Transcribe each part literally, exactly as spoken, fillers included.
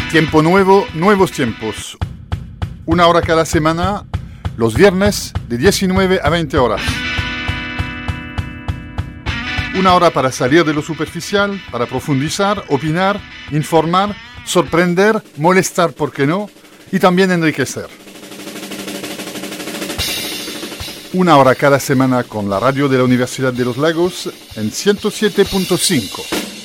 Tiempo nuevo, nuevos tiempos. Una hora cada semana, los viernes de diecinueve a veinte horas. Una hora para salir de lo superficial, para profundizar, opinar, informar, sorprender, molestar, ¿por qué no? Y también enriquecer. Una hora cada semana con la radio de la Universidad de los Lagos en ciento siete punto cinco.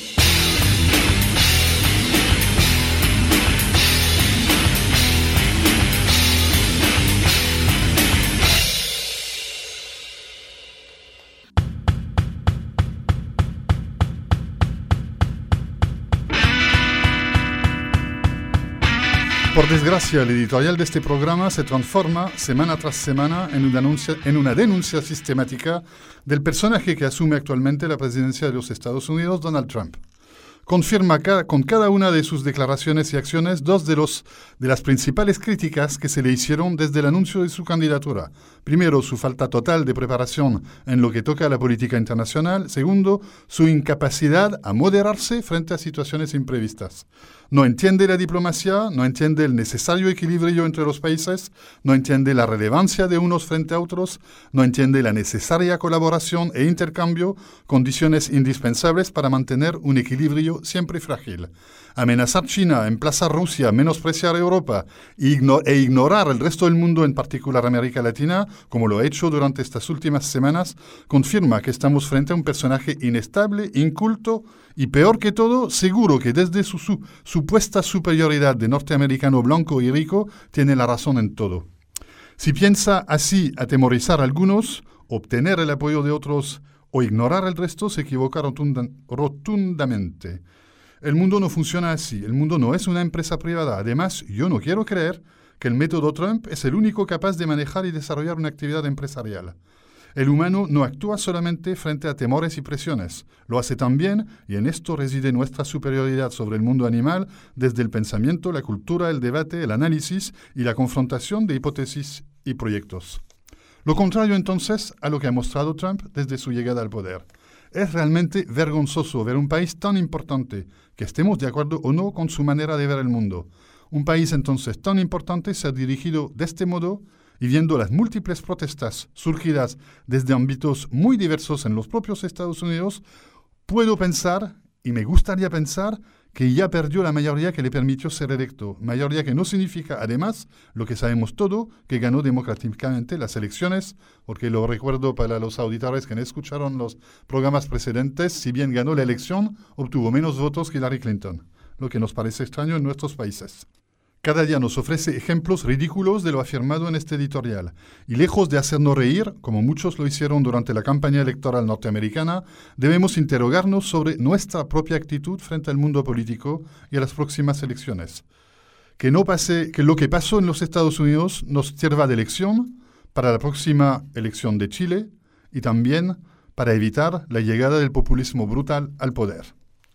Por desgracia, el editorial de este programa se transforma semana tras semana en una, denuncia, en una denuncia sistemática del personaje que asume actualmente la presidencia de los Estados Unidos, Donald Trump. Confirma ca- con cada una de sus declaraciones y acciones dos de, los, de las principales críticas que se le hicieron desde el anuncio de su candidatura. Primero, su falta total de preparación en lo que toca a la política internacional. Segundo, su incapacidad a moderarse frente a situaciones imprevistas. No entiende la diplomacia, no entiende el necesario equilibrio entre los países, no entiende la relevancia de unos frente a otros, no entiende la necesaria colaboración e intercambio, condiciones indispensables para mantener un equilibrio siempre frágil. Amenazar China, emplazar Rusia, menospreciar Europa e, igno- e ignorar el resto del mundo, en particular América Latina, como lo ha hecho durante estas últimas semanas, confirma que estamos frente a un personaje inestable, inculto y, peor que todo, seguro que desde su, su supuesta superioridad de norteamericano blanco y rico, tiene la razón en todo. Si piensa así atemorizar a algunos, obtener el apoyo de otros o ignorar el resto, se equivoca rotunda- rotundamente. El mundo no funciona así. El mundo no es una empresa privada. Además, yo no quiero creer que el método Trump es el único capaz de manejar y desarrollar una actividad empresarial. El humano no actúa solamente frente a temores y presiones. Lo hace también, y en esto reside nuestra superioridad sobre el mundo animal, desde el pensamiento, la cultura, el debate, el análisis y la confrontación de hipótesis y proyectos. Lo contrario, entonces, a lo que ha mostrado Trump desde su llegada al poder. Es realmente vergonzoso ver un país tan importante, que estemos de acuerdo o no con su manera de ver el mundo. Un país entonces tan importante ser dirigido de este modo y viendo las múltiples protestas surgidas desde ámbitos muy diversos en los propios Estados Unidos, puedo pensar, y me gustaría pensar, que ya perdió la mayoría que le permitió ser electo. Mayoría que no significa, además, lo que sabemos todo, que ganó democráticamente las elecciones, porque lo recuerdo para los auditores que no escucharon los programas precedentes, si bien ganó la elección, obtuvo menos votos que Hillary Clinton, lo que nos parece extraño en nuestros países. Cada día nos ofrece ejemplos ridículos de lo afirmado en este editorial, y lejos de hacernos reír, como muchos lo hicieron durante la campaña electoral norteamericana, debemos interrogarnos sobre nuestra propia actitud frente al mundo político y a las próximas elecciones. Que, no pase, que lo que pasó en los Estados Unidos nos sirva de lección para la próxima elección de Chile y también para evitar la llegada del populismo brutal al poder.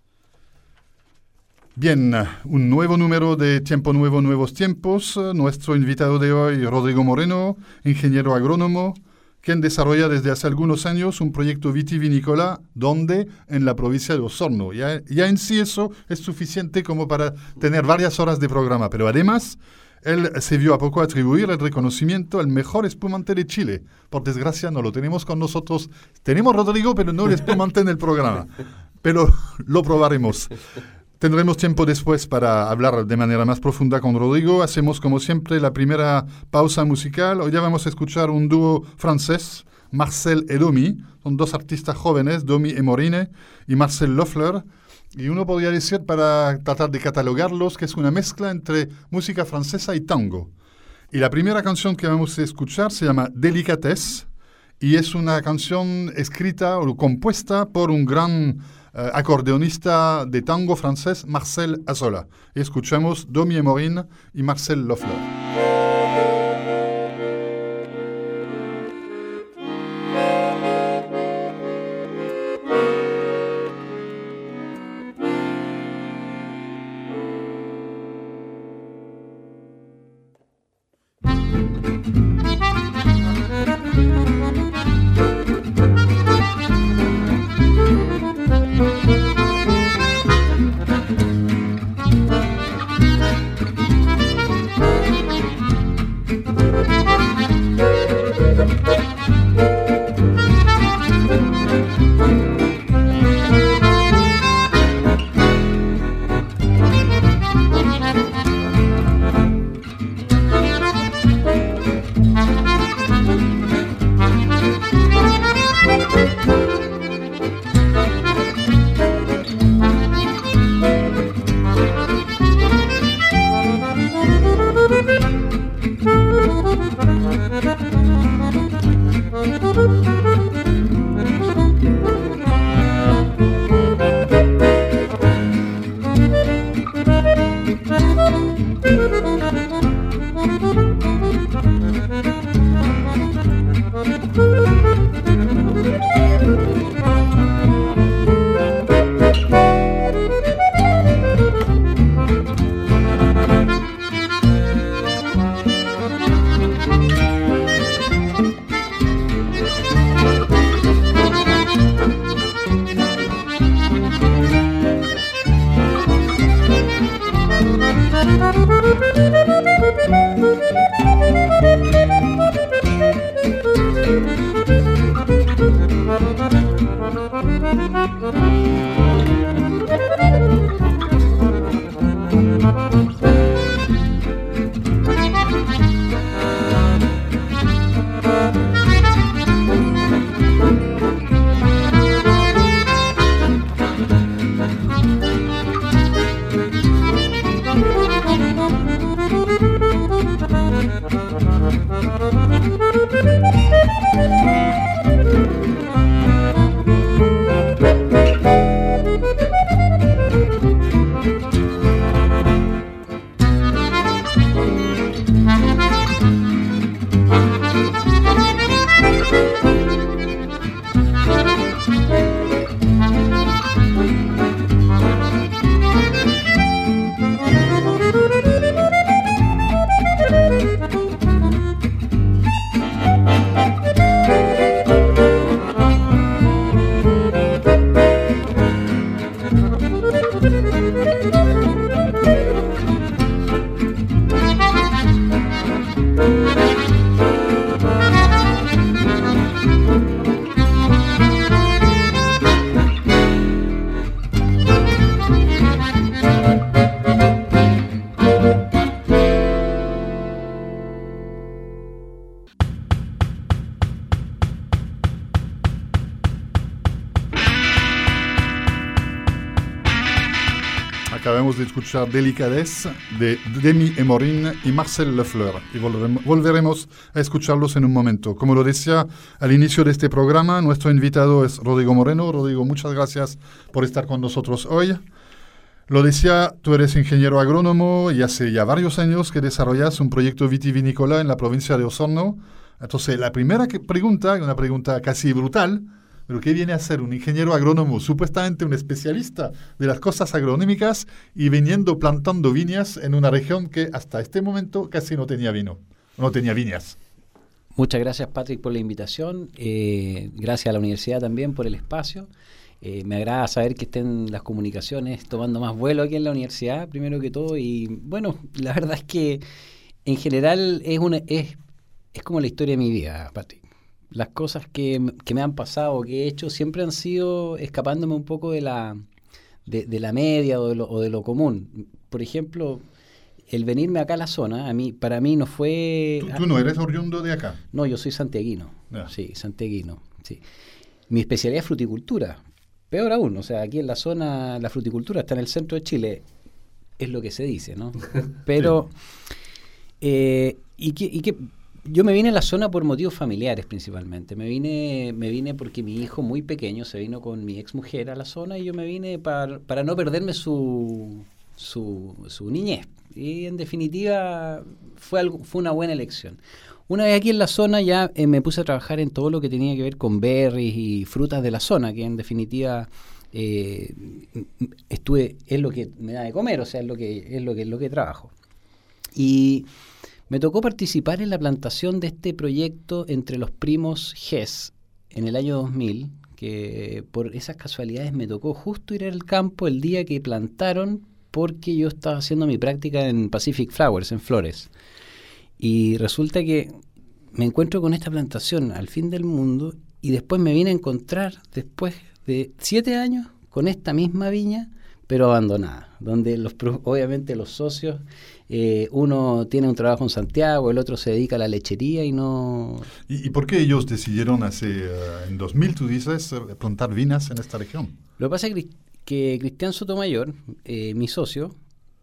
Bien, un nuevo número de Tiempo Nuevo, Nuevos Tiempos. Nuestro invitado de hoy, Rodrigo Moreno, ingeniero agrónomo, quien desarrolla desde hace algunos años un proyecto vitivinícola donde en la provincia de Osorno. Ya, ya en sí eso es suficiente como para tener varias horas de programa, pero además él se vio a poco atribuir el reconocimiento al mejor espumante de Chile. Por desgracia no lo tenemos con nosotros. Tenemos Rodrigo, pero no el espumante en el programa. Pero lo probaremos. Tendremos tiempo después para hablar de manera más profunda con Rodrigo. Hacemos, como siempre, la primera pausa musical. Hoy ya vamos a escuchar un dúo francés, Marcel et Domi. Son dos artistas jóvenes, Domi et Morine, y Marcel Loeffler. Y uno podría decir, para tratar de catalogarlos, que es una mezcla entre música francesa y tango. Y la primera canción que vamos a escuchar se llama Délicatesse, y es una canción escrita o compuesta por un gran Uh, acordeonista de tango francés, Marcel Azola. Y escuchamos Domi et Morine y Marcel Loeffler. Acabamos de escuchar Delicadez de Demi Emorin y Marcel Lefleur y volveremos, volveremos a escucharlos en un momento. Como lo decía al inicio de este programa, nuestro invitado es Rodrigo Moreno. Rodrigo, muchas gracias por estar con nosotros hoy. Lo decía, tú eres ingeniero agrónomo y hace ya varios años que desarrollas un proyecto vitivinícola en la provincia de Osorno. Entonces, la primera que pregunta, una pregunta casi brutal, pero ¿qué viene a ser un ingeniero agrónomo, supuestamente un especialista de las cosas agronómicas y viniendo plantando viñas en una región que hasta este momento casi no tenía vino, no tenía viñas? Muchas gracias, Patrick, por la invitación. Eh, gracias a la universidad también por el espacio. Eh, me agrada saber que estén las comunicaciones tomando más vuelo aquí en la universidad, primero que todo. Y bueno, la verdad es que en general es, una, es, es como la historia de mi vida, Patrick. Las cosas que, que me han pasado, que he hecho, siempre han sido escapándome un poco de la, de, de la media o de, lo, o de lo común. Por ejemplo, el venirme acá a la zona, a mí, para mí no fue... ¿Tú, tú no eres oriundo de acá? No, yo soy santiaguino. Yeah. Sí, santiaguino, sí. Mi especialidad es fruticultura. Peor aún, o sea, aquí en la zona la fruticultura está en el centro de Chile. Es lo que se dice, ¿no? Pero... sí. eh, ¿y qué...? Y que, Yo me vine a la zona por motivos familiares principalmente. Me vine me vine porque mi hijo muy pequeño se vino con mi ex mujer a la zona y yo me vine para, para no perderme su, su, su niñez. Y en definitiva fue, algo, fue una buena elección. Una vez aquí en la zona ya eh, me puse a trabajar en todo lo que tenía que ver con berries y frutas de la zona, que en definitiva eh, estuve, es lo que me da de comer, o sea, es lo que, es lo que, es lo que trabajo. Y... me tocó participar en la plantación de este proyecto entre los primos Hess en el año dos mil, que por esas casualidades me tocó justo ir al campo el día que plantaron, porque yo estaba haciendo mi práctica en Pacific Flowers, en Flores. Y resulta que me encuentro con esta plantación al fin del mundo y después me vine a encontrar, después de siete años, con esta misma viña, pero abandonada, donde los obviamente los socios... Eh, uno tiene un trabajo en Santiago, el otro se dedica a la lechería y no... ¿Y, y por qué ellos decidieron hace, uh, en dos mil, tú dices, plantar vinas en esta región? Lo que pasa es que Cristian Sotomayor, eh, mi socio,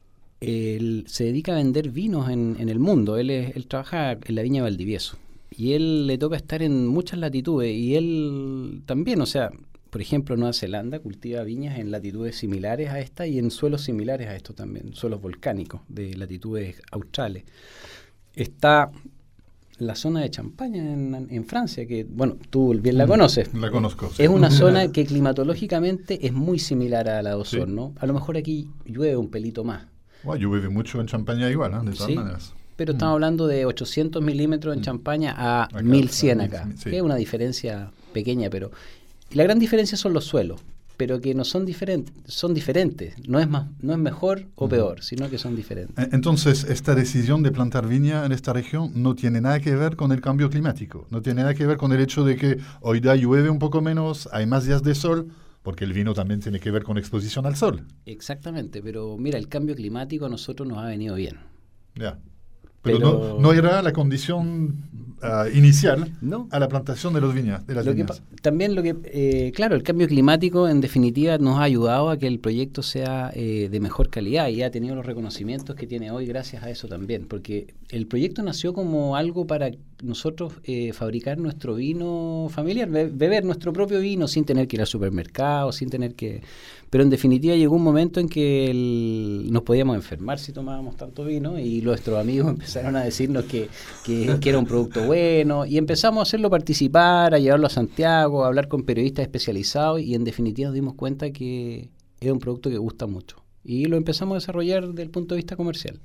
él se dedica a vender vinos en, en el mundo. Él, es, él trabaja en la viña de Valdivieso y él le toca estar en muchas latitudes y él también, o sea... Por ejemplo, Nueva Zelanda cultiva viñas en latitudes similares a esta y en suelos similares a esto también, suelos volcánicos de latitudes australes. Está la zona de Champaña en, en Francia, que, bueno, tú bien la conoces. La conozco. Sí. Es una zona que climatológicamente es muy similar a la de Osorno. Sí. A lo mejor aquí llueve un pelito más. Bueno, llueve mucho en Champaña igual, ¿no? De todas sí, maneras. Pero mm. estamos hablando de ochocientos milímetros en Champaña a acá, mil cien acá, sí. Que es una diferencia pequeña, pero... Y la gran diferencia son los suelos, pero que no son diferentes, son diferentes. No es más, no es mejor o peor, sino que son diferentes. Entonces, esta decisión de plantar viña en esta región no tiene nada que ver con el cambio climático, no tiene nada que ver con el hecho de que hoy día llueve un poco menos, hay más días de sol. porque el vino también tiene que ver con exposición al sol. Exactamente, pero mira, el cambio climático a nosotros nos ha venido bien. Ya. Pero, pero no, no era la condición uh, inicial no. a la plantación de, los viñas, de las lo viñas. Que, también lo que, eh, claro, el cambio climático en definitiva nos ha ayudado a que el proyecto sea eh, de mejor calidad y ha tenido los reconocimientos que tiene hoy gracias a eso también, porque el proyecto nació como algo para nosotros eh, fabricar nuestro vino familiar, be- beber nuestro propio vino sin tener que ir al supermercado, sin tener que... Pero en definitiva llegó un momento en que el, nos podíamos enfermar si tomábamos tanto vino y nuestros amigos empezaron a decirnos que, que, que era un producto bueno y empezamos a hacerlo participar, a llevarlo a Santiago, a hablar con periodistas especializados y en definitiva nos dimos cuenta que era un producto que gusta mucho y lo empezamos a desarrollar desde el punto de vista comercial.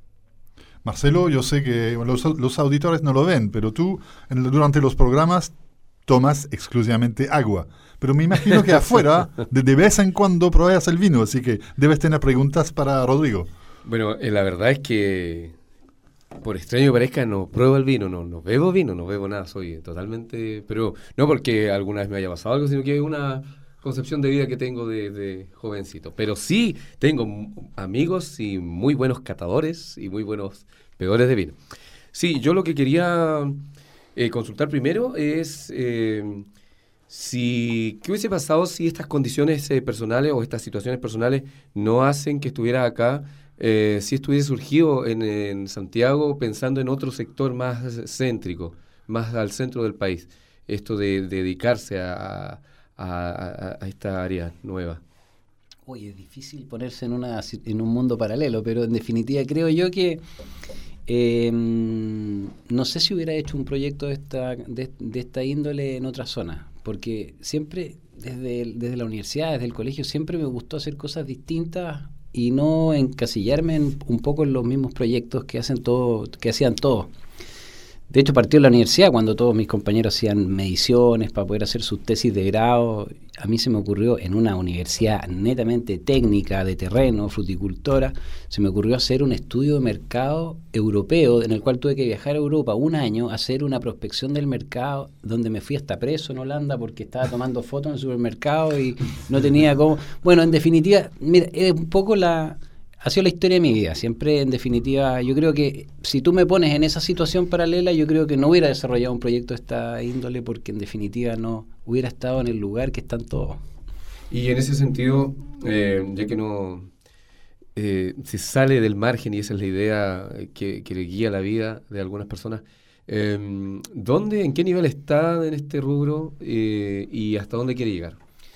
Marcelo, yo sé que los, los auditores no lo ven, pero tú en, durante los programas tomas exclusivamente agua. Pero me imagino que afuera, de, de vez en cuando pruebas el vino, así que debes tener preguntas para Rodrigo. Bueno, eh, la verdad es que, por extraño que parezca, no pruebo el vino, no, no bebo vino, no bebo nada, soy totalmente... Pero no porque alguna vez me haya pasado algo, sino que es una concepción de vida que tengo de, de jovencito. Pero sí tengo amigos y muy buenos catadores y muy buenos bebedores de vino. Sí, yo lo que quería eh, consultar primero es... Eh, Si, ¿qué hubiese pasado si estas condiciones eh, personales o estas situaciones personales no hacen que estuviera acá? Eh, si estuviese surgido en, en Santiago pensando en otro sector más céntrico, más al centro del país, esto de, de dedicarse a, a, a, a esta área nueva. Oye, es difícil ponerse en, una, en un mundo paralelo, pero en definitiva creo yo que eh, no sé si hubiera hecho un proyecto de esta, de, de esta índole en otra zona. Porque siempre, desde, desde la universidad, desde el colegio, siempre me gustó hacer cosas distintas y no encasillarme en, un poco en los mismos proyectos que hacen todo, que hacían todos. De hecho, partió en la universidad cuando todos mis compañeros hacían mediciones para poder hacer sus tesis de grado. A mí se me ocurrió, en una universidad netamente técnica, de terreno, fruticultora, se me ocurrió hacer un estudio de mercado europeo, en el cual tuve que viajar a Europa un año a hacer una prospección del mercado, donde me fui hasta preso en Holanda porque estaba tomando fotos en el supermercado y no tenía cómo... Bueno, en definitiva, mira, es un poco la... Ha sido la historia de mi vida. Siempre, en definitiva, yo creo que si tú me pones en esa situación paralela, yo creo que no hubiera desarrollado un proyecto de esta índole porque, en definitiva, no hubiera estado en el lugar que están todos. Y en ese sentido, eh, ya que no eh, se sale del margen, y esa es la idea que, que le guía la vida de algunas personas, eh, ¿dónde, en qué nivel está en este rubro eh, y hasta dónde quiere llegar?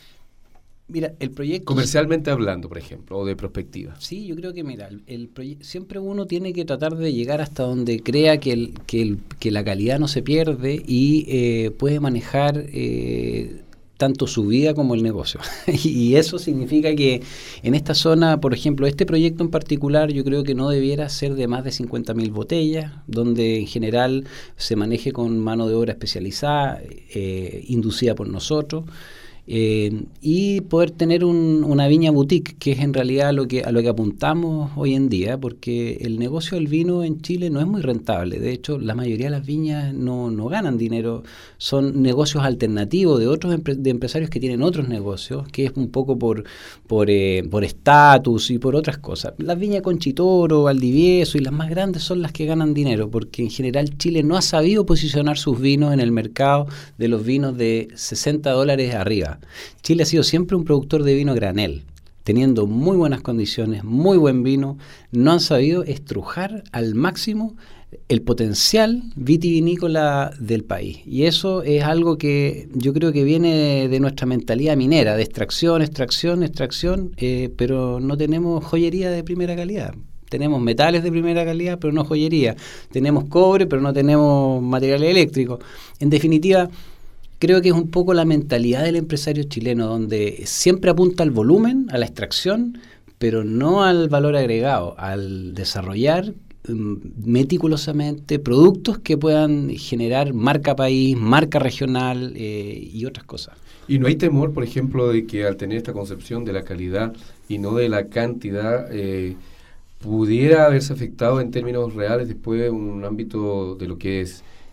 Mira, el proyecto... Comercialmente hablando, por ejemplo, o de prospectiva. Sí, yo creo que, mira, el, el proye- siempre uno tiene que tratar de llegar hasta donde crea que, el, que, el, que la calidad no se pierde y eh, puede manejar eh, tanto su vida como el negocio. Y eso significa que en esta zona, por ejemplo, este proyecto en particular, yo creo que no debiera ser de más de cincuenta mil botellas, donde en general se maneje con mano de obra especializada, eh, inducida por nosotros. Eh, y poder tener un, una viña boutique, que es en realidad lo que, a lo que apuntamos hoy en día, porque el negocio del vino en Chile no es muy rentable. De hecho, la mayoría de las viñas no, no ganan dinero, son negocios alternativos de otros empre- de empresarios que tienen otros negocios, que es un poco por por eh, por estatus y por otras cosas. Las viñas Conchitoro, Valdivieso y las más grandes son las que ganan dinero, porque en general Chile no ha sabido posicionar sus vinos en el mercado de los vinos de sesenta dólares arriba. Chile ha sido siempre un productor de vino granel, teniendo muy buenas condiciones, muy buen vino. No han sabido estrujar al máximo el potencial vitivinícola del país. Y eso es algo que yo creo que viene de nuestra mentalidad minera, de extracción, extracción, extracción, eh, pero no tenemos joyería de primera calidad. Tenemos metales de primera calidad, pero no joyería. Tenemos cobre, pero no tenemos materiales eléctricos. En definitiva, creo que es un poco la mentalidad del empresario chileno, donde siempre apunta al volumen, a la extracción, pero no al valor agregado, al desarrollar um, meticulosamente productos que puedan generar marca país, marca regional eh, y otras cosas. ¿Y no hay temor, por ejemplo, de que al tener esta concepción de la calidad y no de la cantidad, eh, pudiera haberse afectado en términos reales después un ámbito de lo que es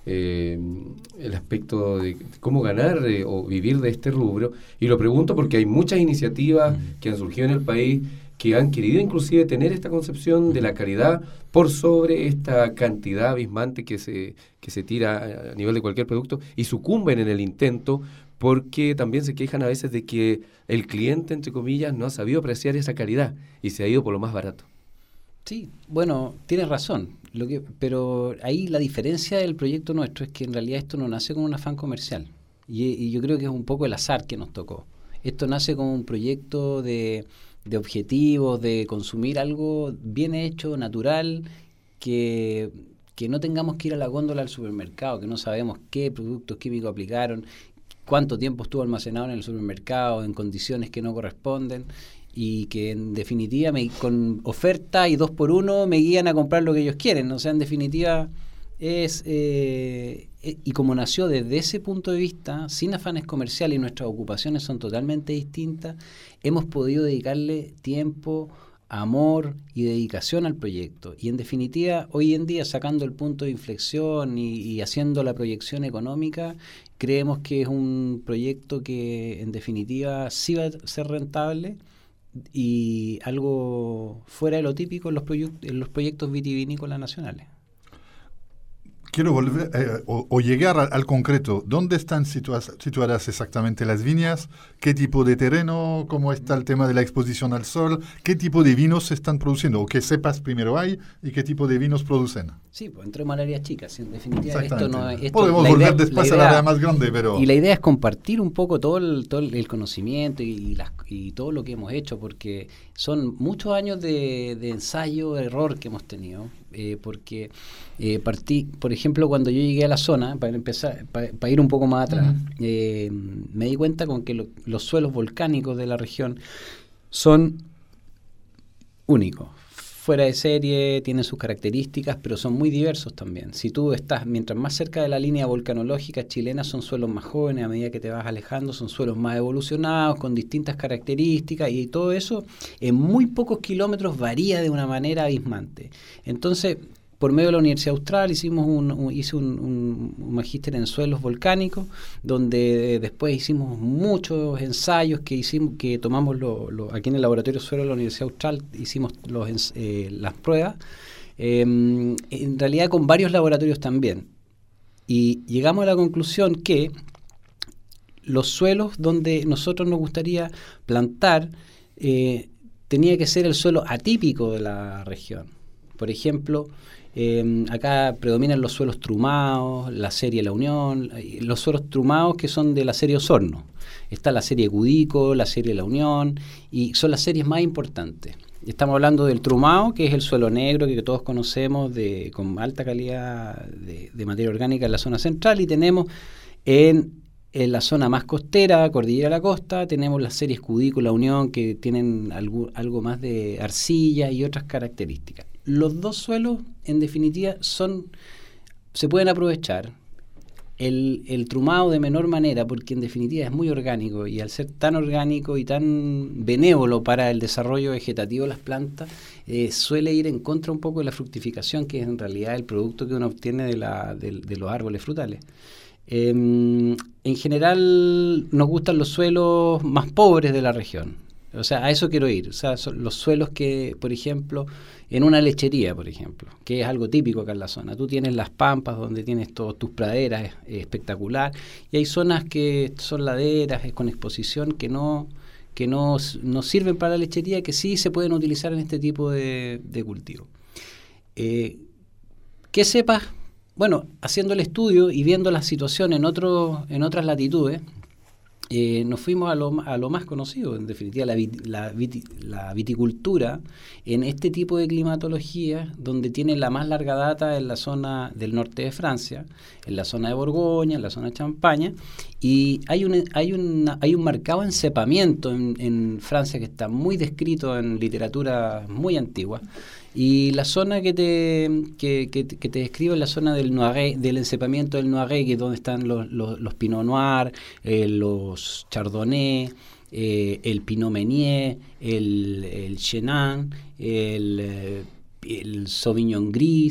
eh, el aspecto de cómo ganar eh, o vivir de este rubro. Y lo pregunto porque hay muchas iniciativas que han surgido en el país que han querido inclusive tener esta concepción de la calidad por sobre esta cantidad abismante que se, que se tira a nivel de cualquier producto, y sucumben en el intento porque también se quejan a veces de que el cliente, entre comillas, no ha sabido apreciar esa calidad y se ha ido por lo más barato. Sí, bueno, tienes razón, lo que, pero ahí la diferencia del proyecto nuestro es que en realidad esto no nace con un afán comercial, y, y yo creo que es un poco el azar que nos tocó. Esto nace como un proyecto de, de objetivos, de consumir algo bien hecho, natural, que, que no tengamos que ir a la góndola del supermercado, que no sabemos qué productos químicos aplicaron, cuánto tiempo estuvo almacenado en el supermercado, en condiciones que no corresponden, y que en definitiva me, con oferta y dos por uno me guían a comprar lo que ellos quieren. O sea, en definitiva es eh, eh, y como nació desde ese punto de vista, sin afanes comerciales, y nuestras ocupaciones son totalmente distintas, hemos podido dedicarle tiempo, amor y dedicación al proyecto. Y en definitiva, hoy en día, sacando el punto de inflexión y, y haciendo la proyección económica, creemos que es un proyecto que en definitiva sí va a ser rentable y algo fuera de lo típico en los, proyect- en los proyectos vitivinícolas nacionales. Quiero volver eh, o, o llegar al, al concreto. ¿Dónde están situa- situadas exactamente las viñas? ¿Qué tipo de terreno? ¿Cómo está el tema de la exposición al sol? ¿Qué tipo de vinos se están produciendo? ¿O qué cepas primero hay y qué tipo de vinos producen? Sí, pues entremos al área chica. En definitiva, esto no es... Esto, Podemos volver idea, después al área más grande, pero... Y la idea es compartir un poco todo el, todo el conocimiento y, las, y todo lo que hemos hecho, porque son muchos años de, de ensayo, error que hemos tenido. Eh, porque eh, partí, por ejemplo, cuando yo llegué a la zona, para empezar, para, para ir un poco más atrás, uh-huh. eh, me di cuenta con que lo, los suelos volcánicos de la región son únicos, fuera de serie, tienen sus características, pero son muy diversos también. Si tú estás, mientras más cerca de la línea volcanológica chilena, son suelos más jóvenes, a medida que te vas alejando, son suelos más evolucionados, con distintas características, y todo eso en muy pocos kilómetros varía de una manera abismante. Entonces, por medio de la Universidad Austral hicimos un, un, hice un, un, un magíster en suelos volcánicos, donde después hicimos muchos ensayos que hicimos, que tomamos lo, lo, aquí en el laboratorio de suelo de la Universidad Austral, hicimos los, eh, las pruebas, eh, en realidad con varios laboratorios también, y llegamos a la conclusión que los suelos donde nosotros nos gustaría plantar eh, tenía que ser el suelo atípico de la región. Por ejemplo, Eh, acá predominan los suelos trumados, la serie La Unión, los suelos trumados que son de la serie Osorno. Está la serie Cudico, la serie La Unión, y son las series más importantes. Estamos hablando del trumado, que es el suelo negro que todos conocemos, de, con alta calidad de, de materia orgánica en la zona central, y tenemos en, en la zona más costera, Cordillera de la Costa, tenemos las series Cudico, La Unión, que tienen algo, algo más de arcilla y otras características. Los dos suelos, en definitiva, son se pueden aprovechar. El, el trumado de menor manera, porque en definitiva es muy orgánico, y al ser tan orgánico y tan benévolo para el desarrollo vegetativo de las plantas, eh, suele ir en contra un poco de la fructificación, que es en realidad el producto que uno obtiene de, la, de, de los árboles frutales. Eh, en general nos gustan los suelos más pobres de la región. O sea, a eso quiero ir. O sea, son los suelos que, por ejemplo, en una lechería, por ejemplo, que es algo típico acá en la zona. Tú tienes las pampas donde tienes todas tus praderas, es, es espectacular, y hay zonas que son laderas, es con exposición, que no que no, no sirven para la lechería, que sí se pueden utilizar en este tipo de, de cultivo. Eh, ¿Qué cepas? Bueno, haciendo el estudio y viendo la situación en, otro, en otras latitudes, Eh, nos fuimos a lo, a lo más conocido, en definitiva, la, vit, la, vit, la viticultura en este tipo de climatología, donde tiene la más larga data en la zona del norte de Francia, en la zona de Borgoña, en la zona de Champaña, y hay un, hay una, hay un marcado encepamiento en, en Francia que está muy descrito en literatura muy antigua. Y la zona que te que, que, que te describo es la zona del Noiré, del encepamiento del Noiré, que es donde están los, los, los Pinot Noir, eh, los Chardonnay, eh, el Pinot Meunier, el, el Chenin, el, el Sauvignon Gris.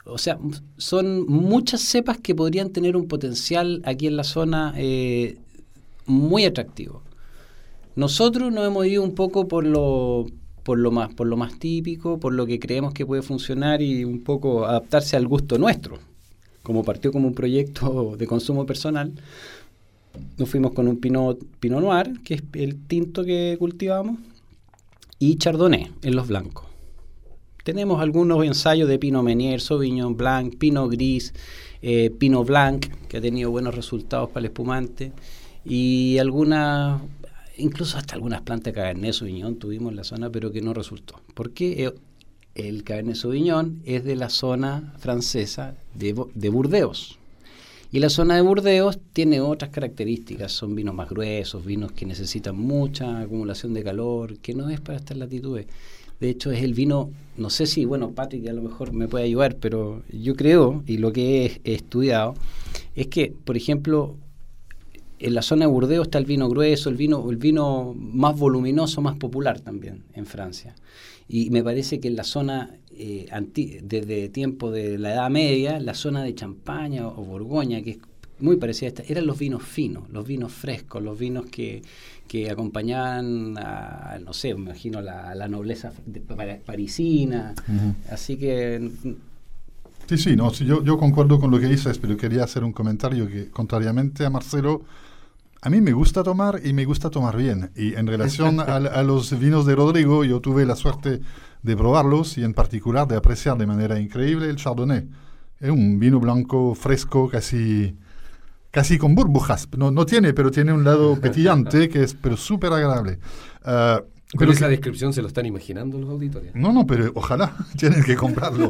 o sea, son muchas cepas que podrían tener un potencial aquí en la zona eh, muy atractivo. Nosotros nos hemos ido un poco por lo por lo más por lo más típico, por lo que creemos que puede funcionar y un poco adaptarse al gusto nuestro. Como partió como un proyecto de consumo personal, nos fuimos con un Pinot, Pinot Noir, que es el tinto que cultivamos, y Chardonnay en los blancos. Tenemos algunos ensayos de Pinot Meunier, Sauvignon Blanc, Pinot Gris, eh, Pinot Blanc, que ha tenido buenos resultados para el espumante, y algunas, incluso hasta algunas plantas de Cabernet Sauvignon tuvimos en la zona, pero que no resultó. ¿Por qué? El Cabernet Sauvignon es de la zona francesa de, de Burdeos. Y la zona de Burdeos tiene otras características, son vinos más gruesos, vinos que necesitan mucha acumulación de calor, que no es para estas latitudes. De hecho, es el vino, no sé si, bueno, Patrick a lo mejor me puede ayudar, pero yo creo, y lo que he, he estudiado, es que, por ejemplo, en la zona de Burdeos está el vino grueso, el vino, el vino más voluminoso, más popular también en Francia. Y me parece que en la zona, eh, anti, desde tiempo de la Edad Media, la zona de Champaña o Borgoña, que es muy parecida a esta, eran los vinos finos, los vinos frescos, los vinos que, que acompañaban a, no sé, me imagino, la, la nobleza de, parisina. Uh-huh. Así que... Sí, sí, no, sí, yo, yo concuerdo con lo que dices, pero quería hacer un comentario que, contrariamente a Marcelo, a mí me gusta tomar y me gusta tomar bien. Y en relación a, a los vinos de Rodrigo, yo tuve la suerte de probarlos y en particular de apreciar de manera increíble el Chardonnay. Es un vino blanco fresco, casi, casi con burbujas. No, no tiene, pero tiene un lado petillante que es pero súper agradable. Uh, Pero esa descripción se lo están imaginando los auditores. No, no, pero ojalá tienen que comprarlo.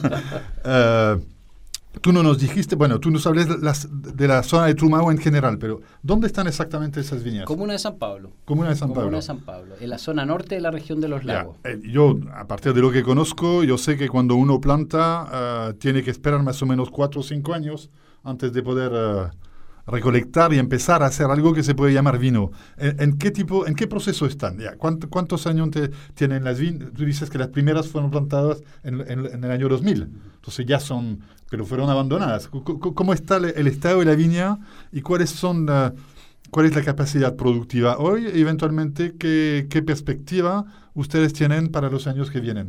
uh, Tú no nos dijiste, bueno, tú nos hablas de, las, de la zona de Trumao en general, pero ¿dónde están exactamente esas viñas? Comuna de San Pablo. Comuna de San Pablo. Comuna de San Pablo, en la zona norte de la región de los lagos. Ya, eh, yo, a partir de lo que conozco, yo sé que cuando uno planta, uh, tiene que esperar más o menos cuatro o cinco años antes de poder uh, recolectar y empezar a hacer algo que se puede llamar vino. ¿En, en qué tipo, en qué proceso están? Ya, ¿cuánto, ¿Cuántos años te, tienen las viñas? Tú dices que las primeras fueron plantadas en, en, en el año dos mil, entonces ya son, pero fueron abandonadas. ¿Cómo está el estado de la viña y cuáles son, uh, cuál es la capacidad productiva hoy? Eventualmente, ¿qué, qué perspectiva ustedes tienen para los años que vienen?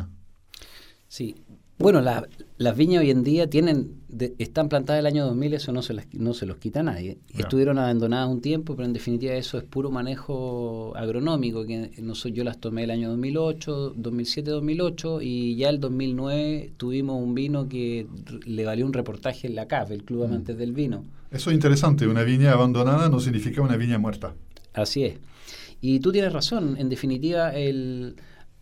Sí. Bueno, la, las viñas hoy en día tienen de, están plantadas el año dos mil, eso no se, las, no se los quita nadie. Yeah. Estuvieron abandonadas un tiempo, pero en definitiva eso es puro manejo agronómico, que no soy, yo las tomé el año dos mil ocho, dos mil siete, dos mil ocho, y ya el dos mil nueve tuvimos un vino que le valió un reportaje en la C A F, el Club mm. Amantes del Vino. Eso es interesante, una viña abandonada no significa una viña muerta. Así es. Y tú tienes razón, en definitiva el,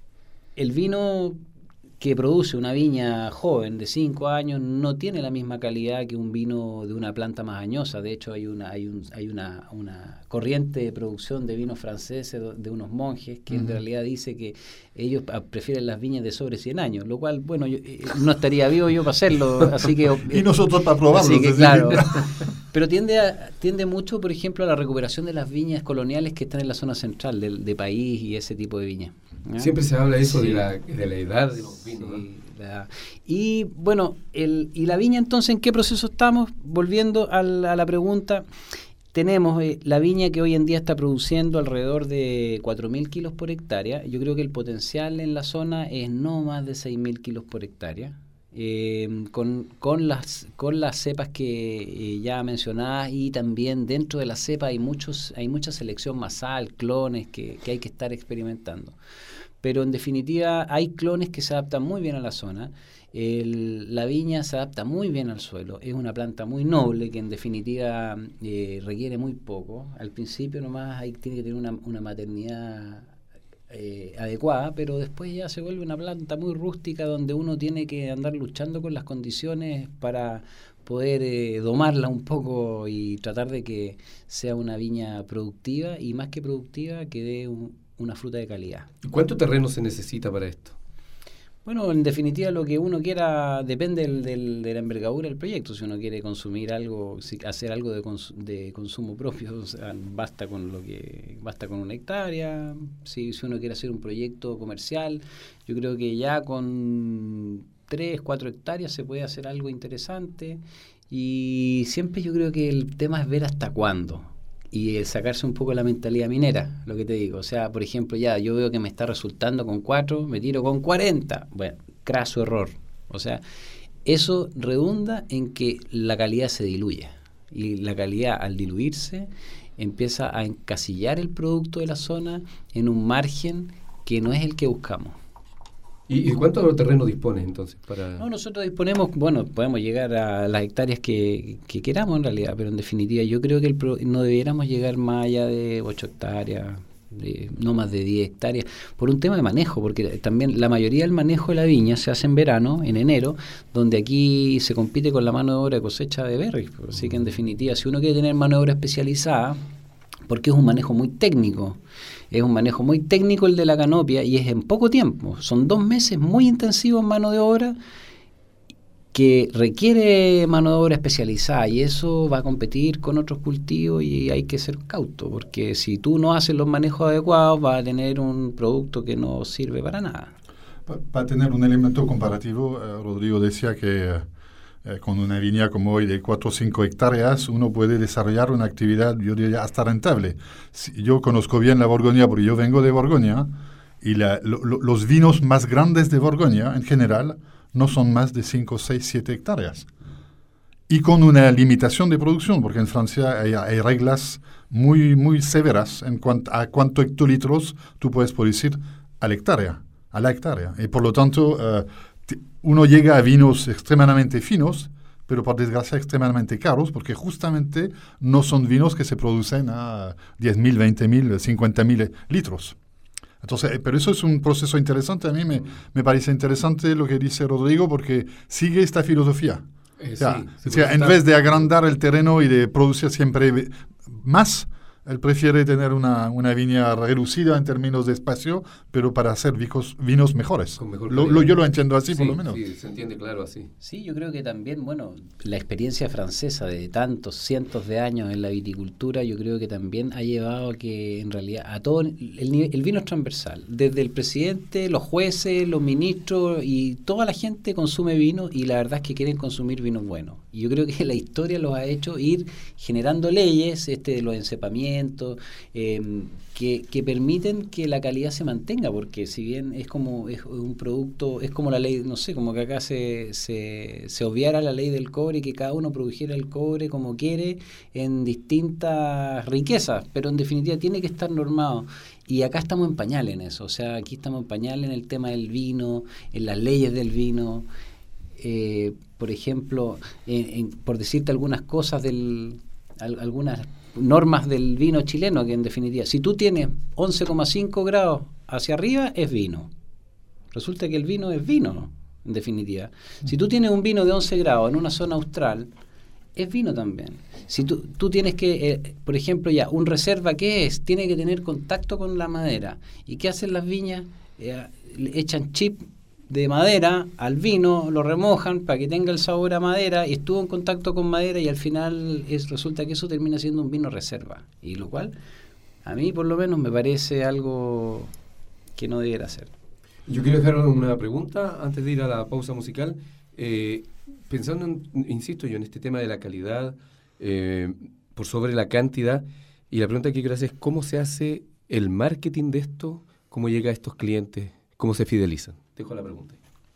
el vino que produce una viña joven de cinco años no tiene la misma calidad que un vino de una planta más añosa. De hecho, hay una hay un, hay una, una corriente de producción de vinos franceses de unos monjes que uh-huh. en realidad dice que ellos prefieren las viñas de sobre cien años, lo cual, bueno, yo, eh, no estaría vivo yo para hacerlo, así que... y nosotros para probarlo. Así que, claro. Pero tiende a, tiende mucho, por ejemplo, a la recuperación de las viñas coloniales que están en la zona central del de país y ese tipo de viñas. ¿Eh? Siempre se habla eso sí. de, la, de la edad de los vinos. Sí, ¿no? la, y bueno, el, y la viña entonces, ¿en qué proceso estamos? Volviendo a la, a la pregunta, tenemos eh, la viña que hoy en día está produciendo alrededor de cuatro mil kilos por hectárea. Yo creo que el potencial en la zona es no más de seis mil kilos por hectárea. Eh, con, con, las, con las cepas que eh, ya mencionadas, y también dentro de la cepa hay muchos hay mucha selección masal, clones que, que hay que estar experimentando. Pero en definitiva hay clones que se adaptan muy bien a la zona. El, la viña se adapta muy bien al suelo, es una planta muy noble que en definitiva eh, requiere muy poco. Al principio nomás hay, tiene que tener una, una maternidad Eh, adecuada, pero después ya se vuelve una planta muy rústica donde uno tiene que andar luchando con las condiciones para poder eh, domarla un poco y tratar de que sea una viña productiva, y más que productiva, que dé un, una fruta de calidad. ¿Cuánto terreno se necesita para esto? Bueno, en definitiva lo que uno quiera depende del, del, de la envergadura del proyecto. Si uno quiere consumir algo, si, hacer algo de, cons, de consumo propio, o sea, basta con lo que basta con una hectárea. Si, si uno quiere hacer un proyecto comercial, yo creo que ya con tres, cuatro hectáreas se puede hacer algo interesante. Y siempre yo creo que el tema es ver hasta cuándo. Y el sacarse un poco la mentalidad minera, lo que te digo. O sea, por ejemplo, ya yo veo que me está resultando con cuatro, me tiro con cuarenta. Bueno, craso error. O sea, eso redunda en que la calidad se diluye. Y la calidad, al diluirse, empieza a encasillar el producto de la zona en un margen que no es el que buscamos. ¿Y, y cuánto terreno dispones entonces? Para... No, nosotros disponemos, bueno, podemos llegar a las hectáreas que, que queramos en realidad, pero en definitiva yo creo que el pro, no debiéramos llegar más allá de ocho hectáreas, de, no más de diez hectáreas, por un tema de manejo, porque también la mayoría del manejo de la viña se hace en verano, en enero, donde aquí se compite con la mano de obra de cosecha de berries. Así que en definitiva, si uno quiere tener mano de obra especializada, porque es un manejo muy técnico, es un manejo muy técnico el de la canopia y es en poco tiempo, son dos meses muy intensivos en mano de obra que requiere mano de obra especializada y eso va a competir con otros cultivos y hay que ser cauto, porque si tú no haces los manejos adecuados vas a tener un producto que no sirve para nada. Para tener un elemento comparativo, eh, Rodrigo decía que eh, eh, con una viña como hoy de cuatro o cinco hectáreas uno puede desarrollar una actividad, yo diría, hasta rentable. Si, yo conozco bien la Borgoña porque yo vengo de Borgoña y la, lo, lo, los vinos más grandes de Borgoña en general no son más de cinco, seis, siete hectáreas. Y con una limitación de producción, porque en Francia hay, hay reglas muy, muy severas en cuanto a cuántos hectolitros tú puedes producir a la hectárea. A la hectárea. Y por lo tanto, uh, t- uno llega a vinos extremadamente finos, pero por desgracia extremadamente caros, porque justamente no son vinos que se producen a diez mil, veinte mil, cincuenta mil litros. Entonces, pero eso es un proceso interesante. A mí me, me parece interesante lo que dice Rodrigo, porque sigue esta filosofía. Eh, o sea, sí, o sea en vez de agrandar el terreno y de producir siempre más, él prefiere tener una, una viña reducida en términos de espacio, pero para hacer vicos, vinos mejores. Mejor lo, lo, yo lo entiendo así, sí, por lo menos. Sí, se entiende claro así. Sí, yo creo que también, bueno, la experiencia francesa de tantos cientos de años en la viticultura, yo creo que también ha llevado a que en realidad a todo el, el, el vino es transversal. Desde el presidente, los jueces, los ministros y toda la gente consume vino y la verdad es que quieren consumir vinos buenos. Y yo creo que la historia los ha hecho ir generando leyes, este de los encepamientos, eh, que, que permiten que la calidad se mantenga, porque si bien es como es un producto, es como la ley, no sé, como que acá se, se, se obviara la ley del cobre y que cada uno produjera el cobre como quiere en distintas riquezas, pero en definitiva tiene que estar normado. Y acá estamos en pañales en eso, o sea, aquí estamos en pañales en el tema del vino, en las leyes del vino. Eh, por ejemplo, en, en, por decirte algunas cosas, del al, algunas normas del vino chileno, que en definitiva, si tú tienes once coma cinco grados hacia arriba, es vino. Resulta que el vino es vino, ¿no? En definitiva. Si tú tienes un vino de once grados en una zona austral, es vino también. Si tú, tú tienes que, eh, por ejemplo, ya, un reserva, ¿qué es? Tiene que tener contacto con la madera. ¿Y qué hacen las viñas? Eh, echan chip de madera al vino, lo remojan para que tenga el sabor a madera y estuvo en contacto con madera y al final es, resulta que eso termina siendo un vino reserva, y lo cual a mí por lo menos me parece algo que no debiera ser. Yo quiero dejar una pregunta antes de ir a la pausa musical. Eh, pensando, en, insisto yo, en este tema de la calidad eh, por sobre la cantidad, y la pregunta que quiero hacer es ¿cómo se hace el marketing de esto? ¿Cómo llega a estos clientes? ¿Cómo se fidelizan? Dejo la pregunta.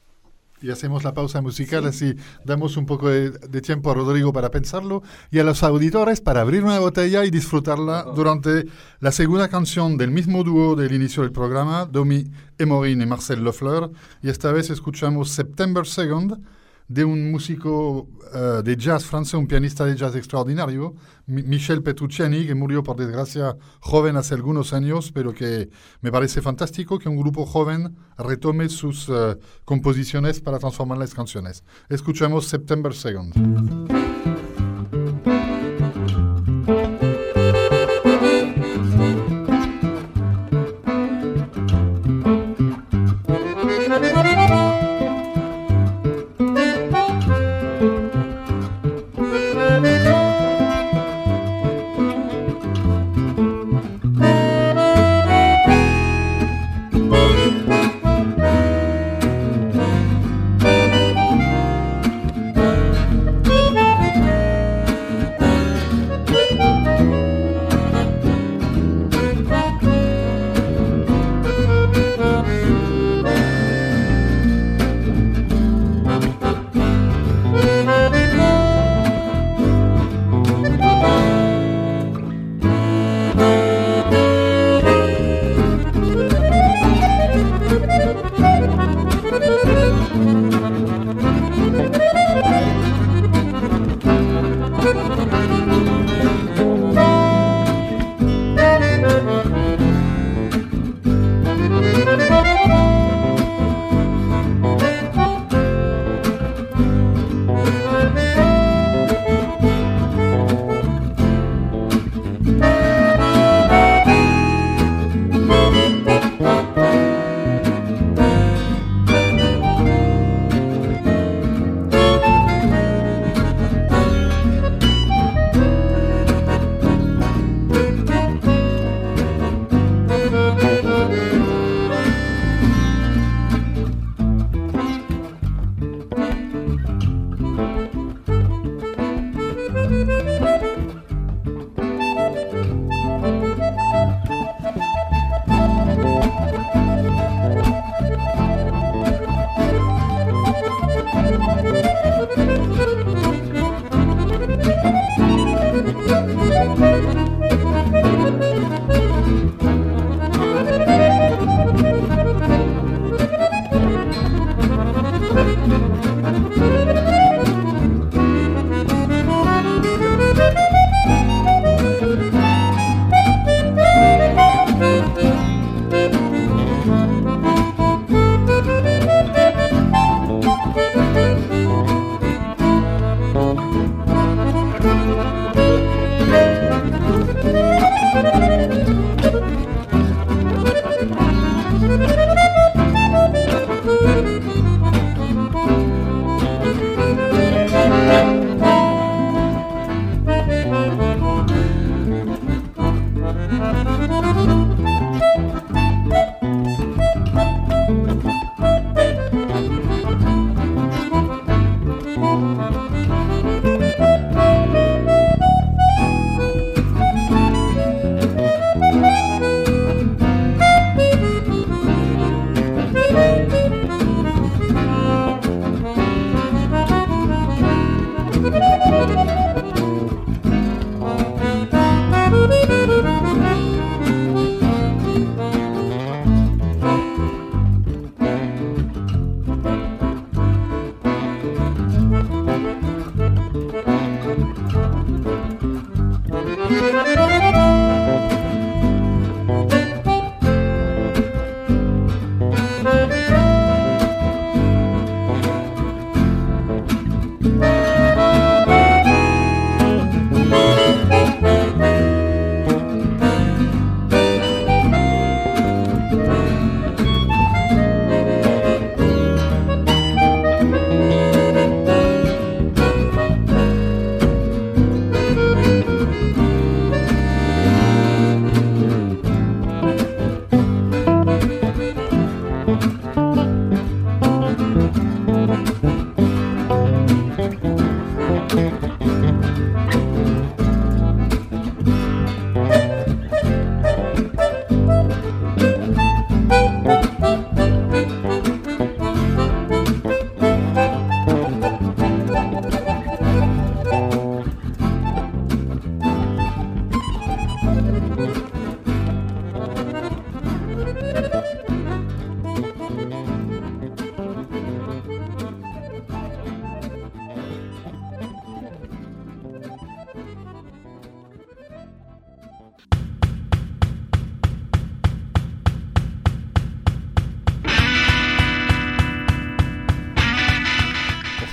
Y hacemos la pausa musical, sí. Así damos un poco de, de tiempo a Rodrigo para pensarlo y a los auditores para abrir una botella y disfrutarla uh-huh. durante la segunda canción del mismo dúo del inicio del programa, Domi Emorin y Marcel Lefleur. Y esta vez escuchamos September second, de un músico uh, de jazz francés, un pianista de jazz extraordinario, M- Michel Petrucciani, que murió por desgracia joven hace algunos años, pero que me parece fantástico que un grupo joven retome sus uh, composiciones para transformar las canciones. Escuchamos September second.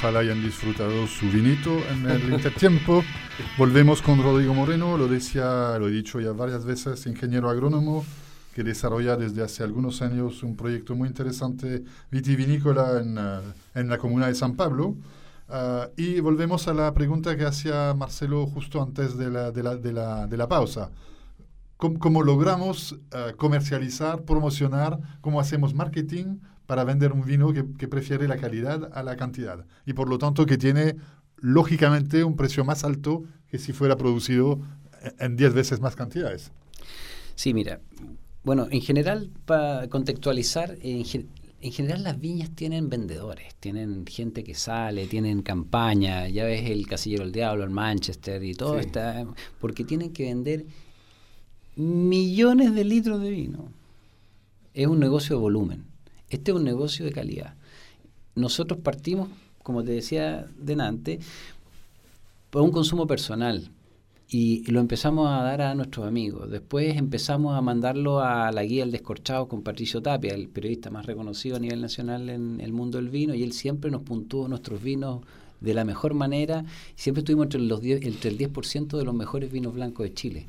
ojalá hayan disfrutado su vinito en el intertiempo. Volvemos con Rodrigo Moreno, lo decía, lo he dicho ya varias veces, ingeniero agrónomo, que desarrolla desde hace algunos años un proyecto muy interesante vitivinícola en, uh, en la comuna de San Pablo. Uh, y volvemos a la pregunta que hacía Marcelo justo antes de la, de la, de la, de la pausa. ¿Cómo, cómo logramos uh, comercializar, promocionar, cómo hacemos marketing para vender un vino que, que prefiere la calidad a la cantidad? Y por lo tanto que tiene, lógicamente, un precio más alto que si fuera producido en diez veces más cantidades. Sí, mira, bueno, en general, para contextualizar, en gen- En general las viñas tienen vendedores, tienen gente que sale, tienen campaña, ya ves el Casillero del Diablo, el Manchester y todo, sí. Está, porque tienen que vender millones de litros de vino. Es un negocio de volumen, este es un negocio de calidad. Nosotros partimos, como te decía delante, por un consumo personal. Y lo empezamos a dar a nuestros amigos. Después empezamos a mandarlo a la guía El Descorchado con Patricio Tapia, el periodista más reconocido a nivel nacional en el mundo del vino, y él siempre nos puntuó nuestros vinos de la mejor manera. Siempre estuvimos entre, los diez, entre el diez por ciento de los mejores vinos blancos de Chile.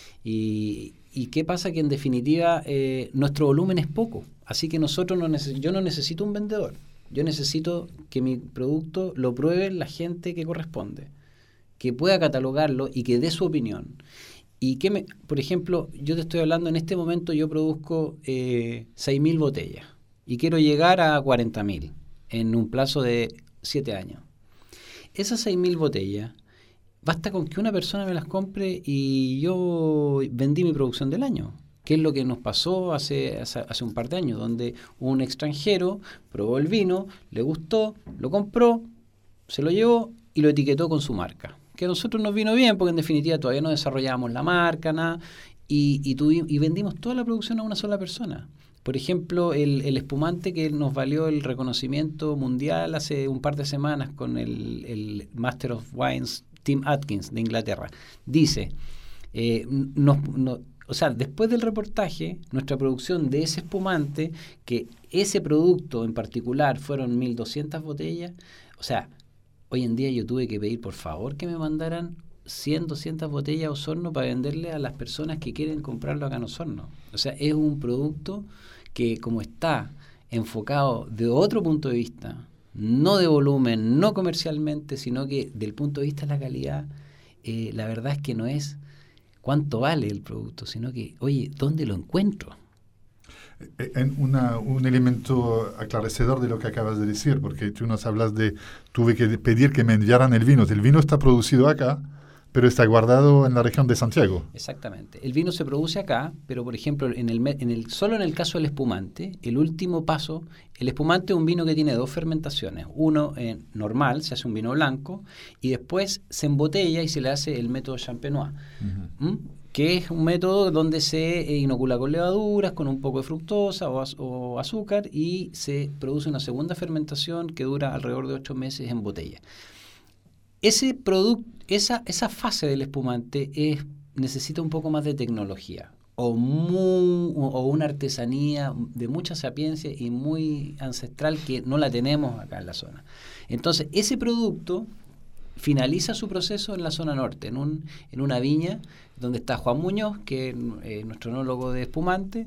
Y, y qué pasa que en definitiva eh, nuestro volumen es poco. Así que nosotros no neces- yo no necesito un vendedor. Yo necesito que mi producto lo pruebe la gente que corresponde, que pueda catalogarlo y que dé su opinión. Y que, me, por ejemplo, yo te estoy hablando, en este momento yo produzco eh, seis mil botellas y quiero llegar a cuarenta mil en un plazo de siete años. Esas seis mil botellas, basta con que una persona me las compre y yo vendí mi producción del año, que es lo que nos pasó hace, hace, hace un par de años, donde un extranjero probó el vino, le gustó, lo compró, se lo llevó y lo etiquetó con su marca. Que a nosotros nos vino bien, porque en definitiva todavía no desarrollábamos la marca, nada, y, y, tuvimos, y vendimos toda la producción a una sola persona. Por ejemplo, el, el espumante que nos valió el reconocimiento mundial hace un par de semanas con el, el Master of Wines, Tim Atkins, de Inglaterra, dice, eh, nos, no, o sea, después del reportaje, nuestra producción de ese espumante, que ese producto en particular fueron mil doscientas botellas, o sea, hoy en día yo tuve que pedir por favor que me mandaran cien, doscientas botellas a Osorno para venderle a las personas que quieren comprarlo acá en Osorno. O sea, es un producto que como está enfocado de otro punto de vista, no de volumen, no comercialmente, sino que del punto de vista de la calidad, eh, la verdad es que no es cuánto vale el producto, sino que, oye, ¿dónde lo encuentro? En una, un elemento aclarecedor de lo que acabas de decir, porque tú nos hablas de, tuve que pedir que me enviaran el vino. El vino está producido acá, pero está guardado en la región de Santiago. Exactamente. El vino se produce acá, pero por ejemplo, en el, en el, solo en el caso del espumante, el último paso, el espumante es un vino que tiene dos fermentaciones. Uno eh, normal, se hace un vino blanco, y después se embotella y se le hace el método Champenois. Uh-huh. ¿Mm? Que es un método donde se inocula con levaduras, con un poco de fructosa o, az- o azúcar, y se produce una segunda fermentación que dura alrededor de ocho meses en botella. Ese producto, esa, esa fase del espumante es, necesita un poco más de tecnología o, muy, o una artesanía de mucha sapiencia y muy ancestral que no la tenemos acá en la zona. Entonces, ese producto finaliza su proceso en la zona norte, en, un, en una viña donde está Juan Muñoz, que es eh, nuestro enólogo de espumante,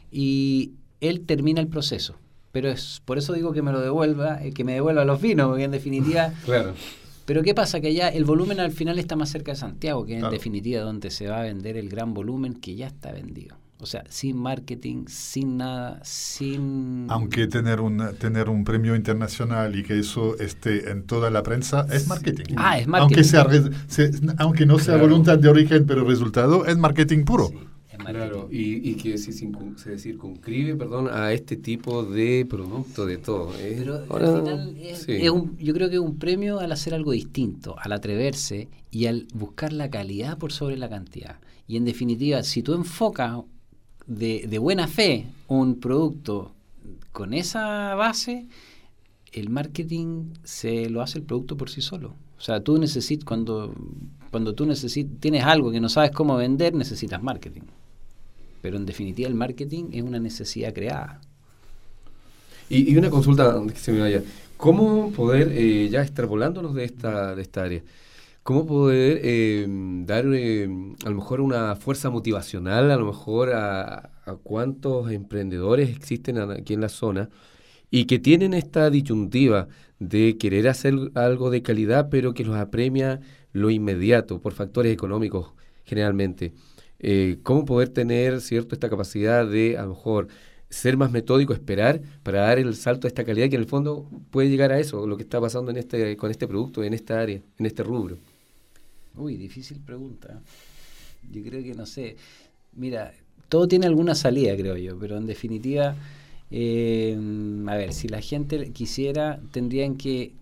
y él termina el proceso. Pero es por eso digo que me lo devuelva, eh, que me devuelva los vinos, porque en definitiva... Claro. Pero ¿qué pasa? Que allá el volumen al final está más cerca de Santiago, que es Claro. en definitiva donde se va a vender el gran volumen que ya está vendido. O sea, sin marketing, sin nada, sin... Aunque tener un, tener un premio internacional y que eso esté en toda la prensa es marketing. Ah, es marketing. Aunque, sea, re- se, aunque no sea Claro. voluntad de origen, pero resultado es marketing puro. Sí, es marketing. Claro, y, y que se, circun- se circunscribe, perdón, a este tipo de producto, de todo. ¿eh? Pero Ahora, al final es, sí. es un, yo creo que es un premio al hacer algo distinto, al atreverse y al buscar la calidad por sobre la cantidad. Y en definitiva, si tú enfocas de, de buena fe un producto con esa base, el marketing se lo hace el producto por sí solo. O sea, tú necesitas, cuando, cuando tú necesitas, tienes algo que no sabes cómo vender, necesitas marketing. Pero en definitiva el marketing es una necesidad creada. Y, y una consulta antes que se me vaya. ¿Cómo poder, eh, ya extrapolándonos de esta, de esta área, cómo poder eh, dar eh, a lo mejor una fuerza motivacional, a lo mejor a, a cuántos emprendedores existen aquí en la zona y que tienen esta disyuntiva de querer hacer algo de calidad, pero que los apremia lo inmediato por factores económicos generalmente? Eh, ¿Cómo poder tener, cierto, esta capacidad de a lo mejor ser más metódico, esperar para dar el salto a esta calidad que en el fondo puede llegar a eso, lo que está pasando en este con este producto, en esta área, en este rubro? Uy, difícil pregunta. Yo creo que no sé. Mira, todo tiene alguna salida, creo yo, pero en definitiva, eh, a ver, si la gente quisiera, tendrían que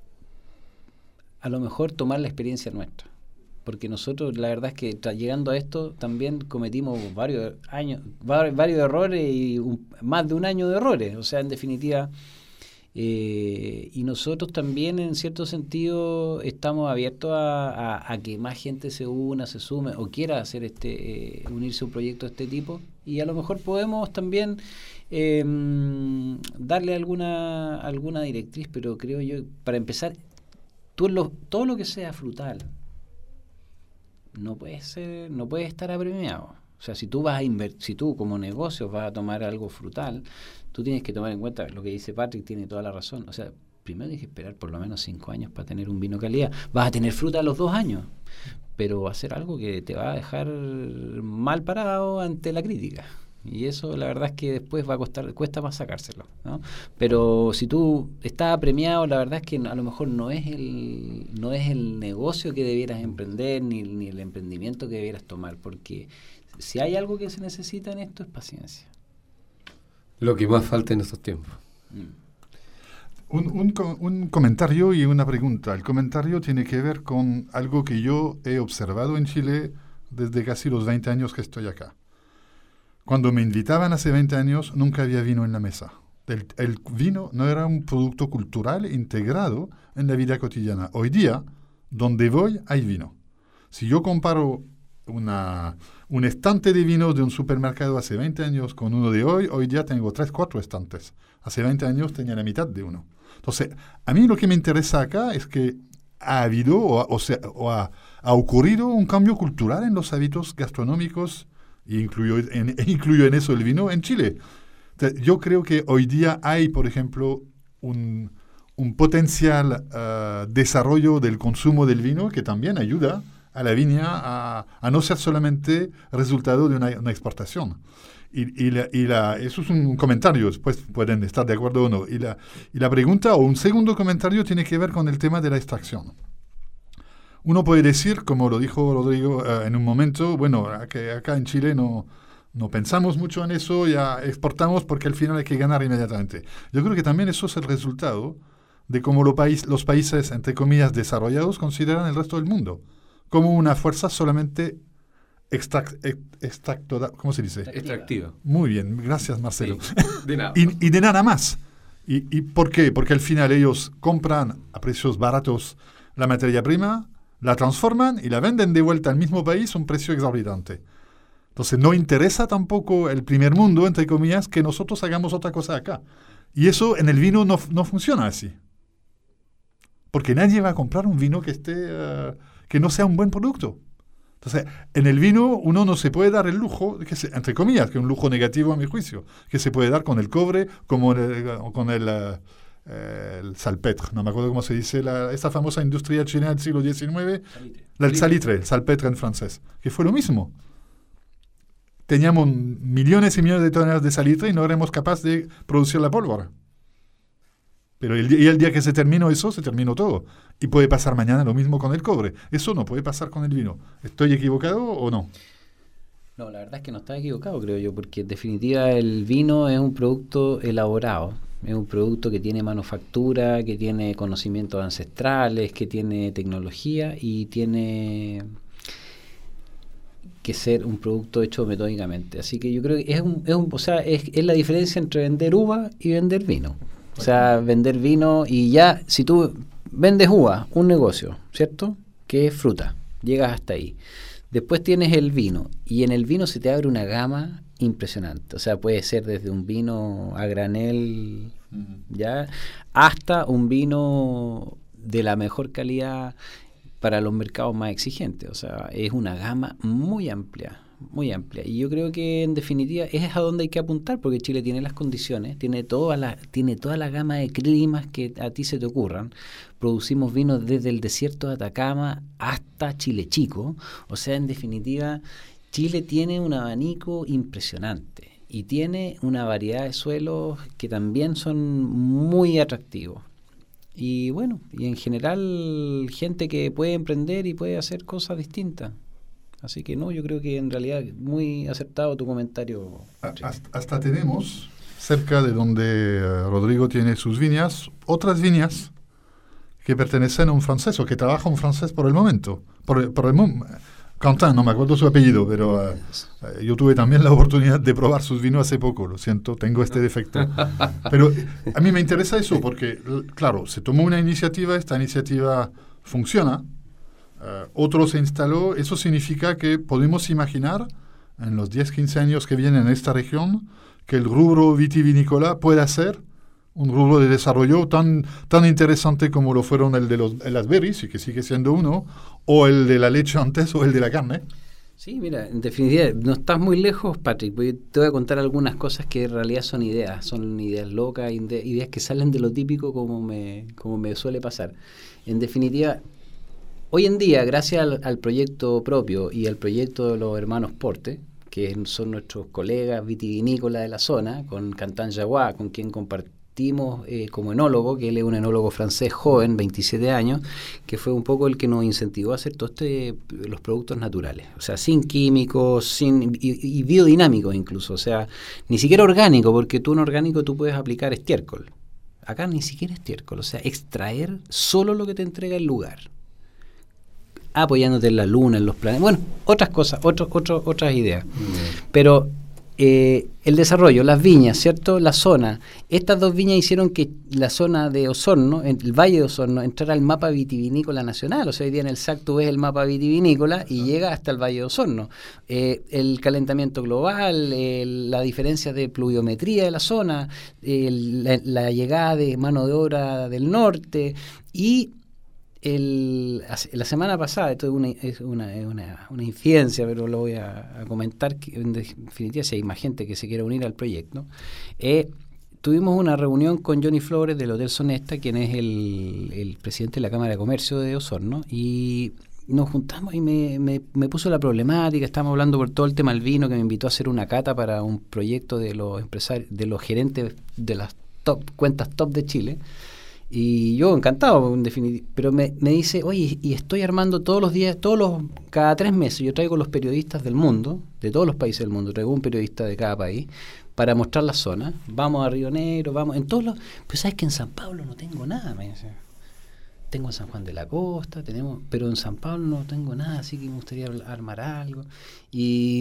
a lo mejor tomar la experiencia nuestra. Porque nosotros, la verdad es que tra- llegando a esto, también cometimos varios años, var- varios errores y un, más de un año de errores. O sea, en definitiva, eh, y nosotros también, en cierto sentido, estamos abiertos a, a, a que más gente se una, se sume o quiera hacer este, eh, unirse a un proyecto de este tipo. Y a lo mejor podemos también eh, darle alguna, alguna directriz, pero creo yo, para empezar, tú lo, todo lo que sea frutal, no puede ser, no puede estar apremiado. O sea, si tú vas a invertir, si tú como negocio vas a tomar algo frutal, tú tienes que tomar en cuenta lo que dice Patrick, tiene toda la razón. O sea, primero tienes que esperar por lo menos cinco años para tener un vino calidad. Vas a tener fruta a los dos años, pero va a ser algo que te va a dejar mal parado ante la crítica. Y eso la verdad es que después va a costar, cuesta más sacárselo, ¿no? Pero si tú estás apremiado, la verdad es que a lo mejor no es el, no es el negocio que debieras emprender, ni, ni el emprendimiento que debieras tomar, porque si hay algo que se necesita en esto es paciencia. Lo que más falta en estos tiempos. Mm. Un, un, un comentario y una pregunta. El comentario tiene que ver con algo que yo he observado en Chile desde casi los veinte años que estoy acá. Cuando me invitaban hace veinte años, nunca había vino en la mesa. El, el vino no era un producto cultural integrado en la vida cotidiana. Hoy día, donde voy, hay vino. Si yo comparo una, un estante de vinos de un supermercado hace veinte años con uno de hoy, hoy día tengo tres, cuatro estantes. Hace veinte años tenía la mitad de uno. Entonces, a mí lo que me interesa acá es que ha habido o, o, sea, o ha, ha ocurrido un cambio cultural en los hábitos gastronómicos, y incluyo en, incluyo en eso el vino en Chile. Entonces, yo creo que hoy día hay, por ejemplo, un, un potencial uh, desarrollo del consumo del vino que también ayuda a la viña a, a no ser solamente resultado de una, una exportación. Y, y, la, y la, eso es un comentario, después pueden estar de acuerdo o no. Y la, y la pregunta, o un segundo comentario, tiene que ver con el tema de la extracción. Uno puede decir, como lo dijo Rodrigo uh, en un momento, bueno, que acá en Chile no, no pensamos mucho en eso, ya exportamos porque al final hay que ganar inmediatamente. Yo creo que también eso es el resultado de cómo lo país, los países, entre comillas, desarrollados consideran el resto del mundo como una fuerza solamente extract, extractora, ¿cómo se dice? Extractiva. Muy bien, gracias Marcelo. Sí, de nada. y, y de nada más. ¿Y, ¿Y por qué? Porque al final ellos compran a precios baratos la materia prima, la transforman y la venden de vuelta al mismo país a un precio exorbitante. Entonces no interesa tampoco el primer mundo, entre comillas, que nosotros hagamos otra cosa acá. Y eso en el vino no, no funciona así. Porque nadie va a comprar un vino que esté uh, que no sea un buen producto. Entonces, en el vino uno no se puede dar el lujo, que se, entre comillas, que es un lujo negativo a mi juicio, que se puede dar con el cobre, como el, con el... Uh, Eh, el salpetre, no me acuerdo cómo se dice, la, esa famosa industria chilena del siglo diecinueve, salitre. La, el salitre, el salpetre en francés, que fue lo mismo. Teníamos millones y millones de toneladas de salitre y no éramos capaces de producir la pólvora. Pero el, y el día que se terminó eso, se terminó todo. Y puede pasar mañana lo mismo con el cobre. Eso no puede pasar con el vino. ¿Estoy equivocado o no? No, la verdad es que no está equivocado, creo yo, porque en definitiva el vino es un producto elaborado. Es un producto que tiene manufactura, que tiene conocimientos ancestrales, que tiene tecnología y tiene que ser un producto hecho metódicamente. Así que yo creo que es un, es un, o sea, es, es la diferencia entre vender uva y vender vino. O sea, vender vino y ya, si tú vendes uva, un negocio, ¿cierto? Que es fruta, llegas hasta ahí. Después tienes el vino y en el vino se te abre una gama impresionante. O sea, puede ser desde un vino a granel uh-huh. ya hasta un vino de la mejor calidad para los mercados más exigentes. O sea, es una gama muy amplia, muy amplia. Y yo creo que en definitiva es a donde hay que apuntar, porque Chile tiene las condiciones, tiene toda la, tiene toda la gama de climas que a ti se te ocurran. Producimos vinos desde el desierto de Atacama hasta Chile Chico. O sea, en definitiva, Chile tiene un abanico impresionante y tiene una variedad de suelos que también son muy atractivos. Y bueno, y en general gente que puede emprender y puede hacer cosas distintas. Así que no, yo creo que en realidad muy acertado tu comentario. Hasta, hasta tenemos, cerca de donde uh, Rodrigo tiene sus viñas, otras viñas que pertenecen a un francés o que trabaja un francés por el momento. Por, por el momento. Quentin, no me acuerdo su apellido, pero uh, uh, yo tuve también la oportunidad de probar sus vinos hace poco, lo siento, tengo este defecto. Pero a mí me interesa eso porque, claro, se tomó una iniciativa, esta iniciativa funciona, uh, otro se instaló, eso significa que podemos imaginar en los diez, quince años que vienen en esta región que el rubro vitivinícola pueda ser un rubro de desarrollo tan, tan interesante como lo fueron el de los, las berries, y que sigue siendo uno, o el de la leche antes, o el de la carne. Sí, mira, en definitiva, no estás muy lejos, Patrick, porque te voy a contar algunas cosas que en realidad son ideas, son ideas locas, ideas que salen de lo típico como me, como me suele pasar. En definitiva, hoy en día, gracias al, al proyecto propio y al proyecto de los hermanos Porte, que son nuestros colegas vitivinícolas de la zona, con Quentin Jaguar, con quien compartimos, Eh, como enólogo, que él es un enólogo francés joven, veintisiete años, que fue un poco el que nos incentivó a hacer todos este, los productos naturales, o sea, sin químicos, sin y, y biodinámicos incluso, o sea, ni siquiera orgánico, porque tú en orgánico tú puedes aplicar estiércol, acá ni siquiera estiércol, o sea, extraer solo lo que te entrega el lugar, apoyándote en la luna, en los planetas, bueno, otras cosas, otros, otros, otras ideas, mm. pero Eh, el desarrollo, las viñas, ¿cierto? La zona. Estas dos viñas hicieron que la zona de Osorno, el Valle de Osorno, entrara al mapa vitivinícola nacional. O sea, hoy día en el S A C tú ves el mapa vitivinícola y llega hasta el Valle de Osorno. Eh, el calentamiento global, el, la diferencia de pluviometría de la zona, el, la, la llegada de mano de obra del norte y El, la semana pasada, esto es una, es una, es una, una infidencia, pero lo voy a, a comentar, que en definitiva si hay más gente que se quiera unir al proyecto, eh, tuvimos una reunión con Johnny Flores del Hotel Sonesta, quien es el, el presidente de la Cámara de Comercio de Osorno, y nos juntamos y me, me, me puso la problemática, estábamos hablando por todo el tema del vino, que me invitó a hacer una cata para un proyecto de los empresarios, de los gerentes de las top cuentas top de Chile. Y yo encantado, en definitiva, pero me, me dice, oye, y estoy armando todos los días, todos los cada tres meses, yo traigo los periodistas del mundo, de todos los países del mundo, traigo un periodista de cada país, para mostrar la zona, vamos a Río Negro, vamos, en todos los, pues sabes que en San Pablo no tengo nada, me dice, tengo en San Juan de la Costa, tenemos, pero en San Pablo no tengo nada, así que me gustaría armar algo, y,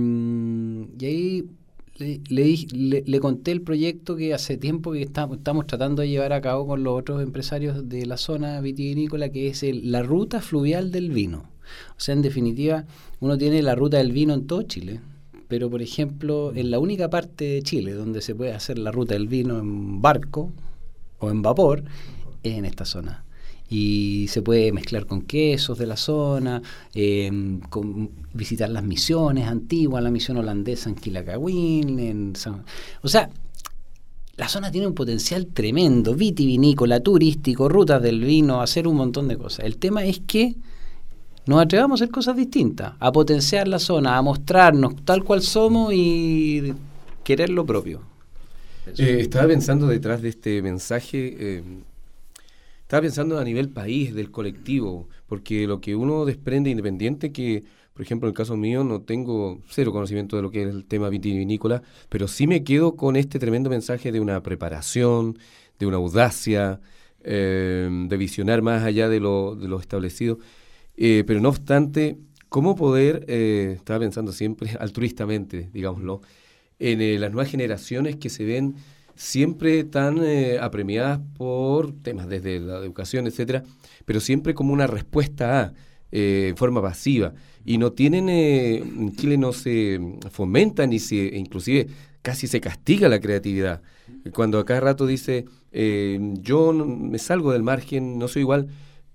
y ahí Le, le, le, le conté el proyecto que hace tiempo que estamos, estamos tratando de llevar a cabo con los otros empresarios de la zona vitivinícola, que es el, la ruta fluvial del vino. O sea, en definitiva, uno tiene la ruta del vino en todo Chile, pero por ejemplo, en la única parte de Chile donde se puede hacer la ruta del vino en barco o en vapor, es en esta zona. Y se puede mezclar con quesos de la zona, eh, con, visitar las misiones antiguas, la misión holandesa en Quilacagüín, en San, o sea, la zona tiene un potencial tremendo, vitivinícola, turístico, rutas del vino, hacer un montón de cosas. El tema es que nos atrevamos a hacer cosas distintas, a potenciar la zona, a mostrarnos tal cual somos y querer lo propio. Eh, estaba pensando detrás de este mensaje... Eh, Estaba pensando a nivel país, del colectivo, porque lo que uno desprende independiente, que por ejemplo en el caso mío no tengo cero conocimiento de lo que es el tema vitivinícola, pero sí me quedo con este tremendo mensaje de una preparación, de una audacia, eh, de visionar más allá de lo, de lo establecido. Eh, pero no obstante, ¿cómo poder, eh, estaba pensando siempre altruistamente, digámoslo, en eh, las nuevas generaciones que se ven siempre tan eh, apremiadas por temas desde la educación, etcétera, pero siempre como una respuesta a, eh, en forma pasiva, y no tienen, eh, en Chile no se fomenta ni se, inclusive casi se castiga la creatividad. Cuando a cada rato dice, eh, yo no, me salgo del margen, no soy igual,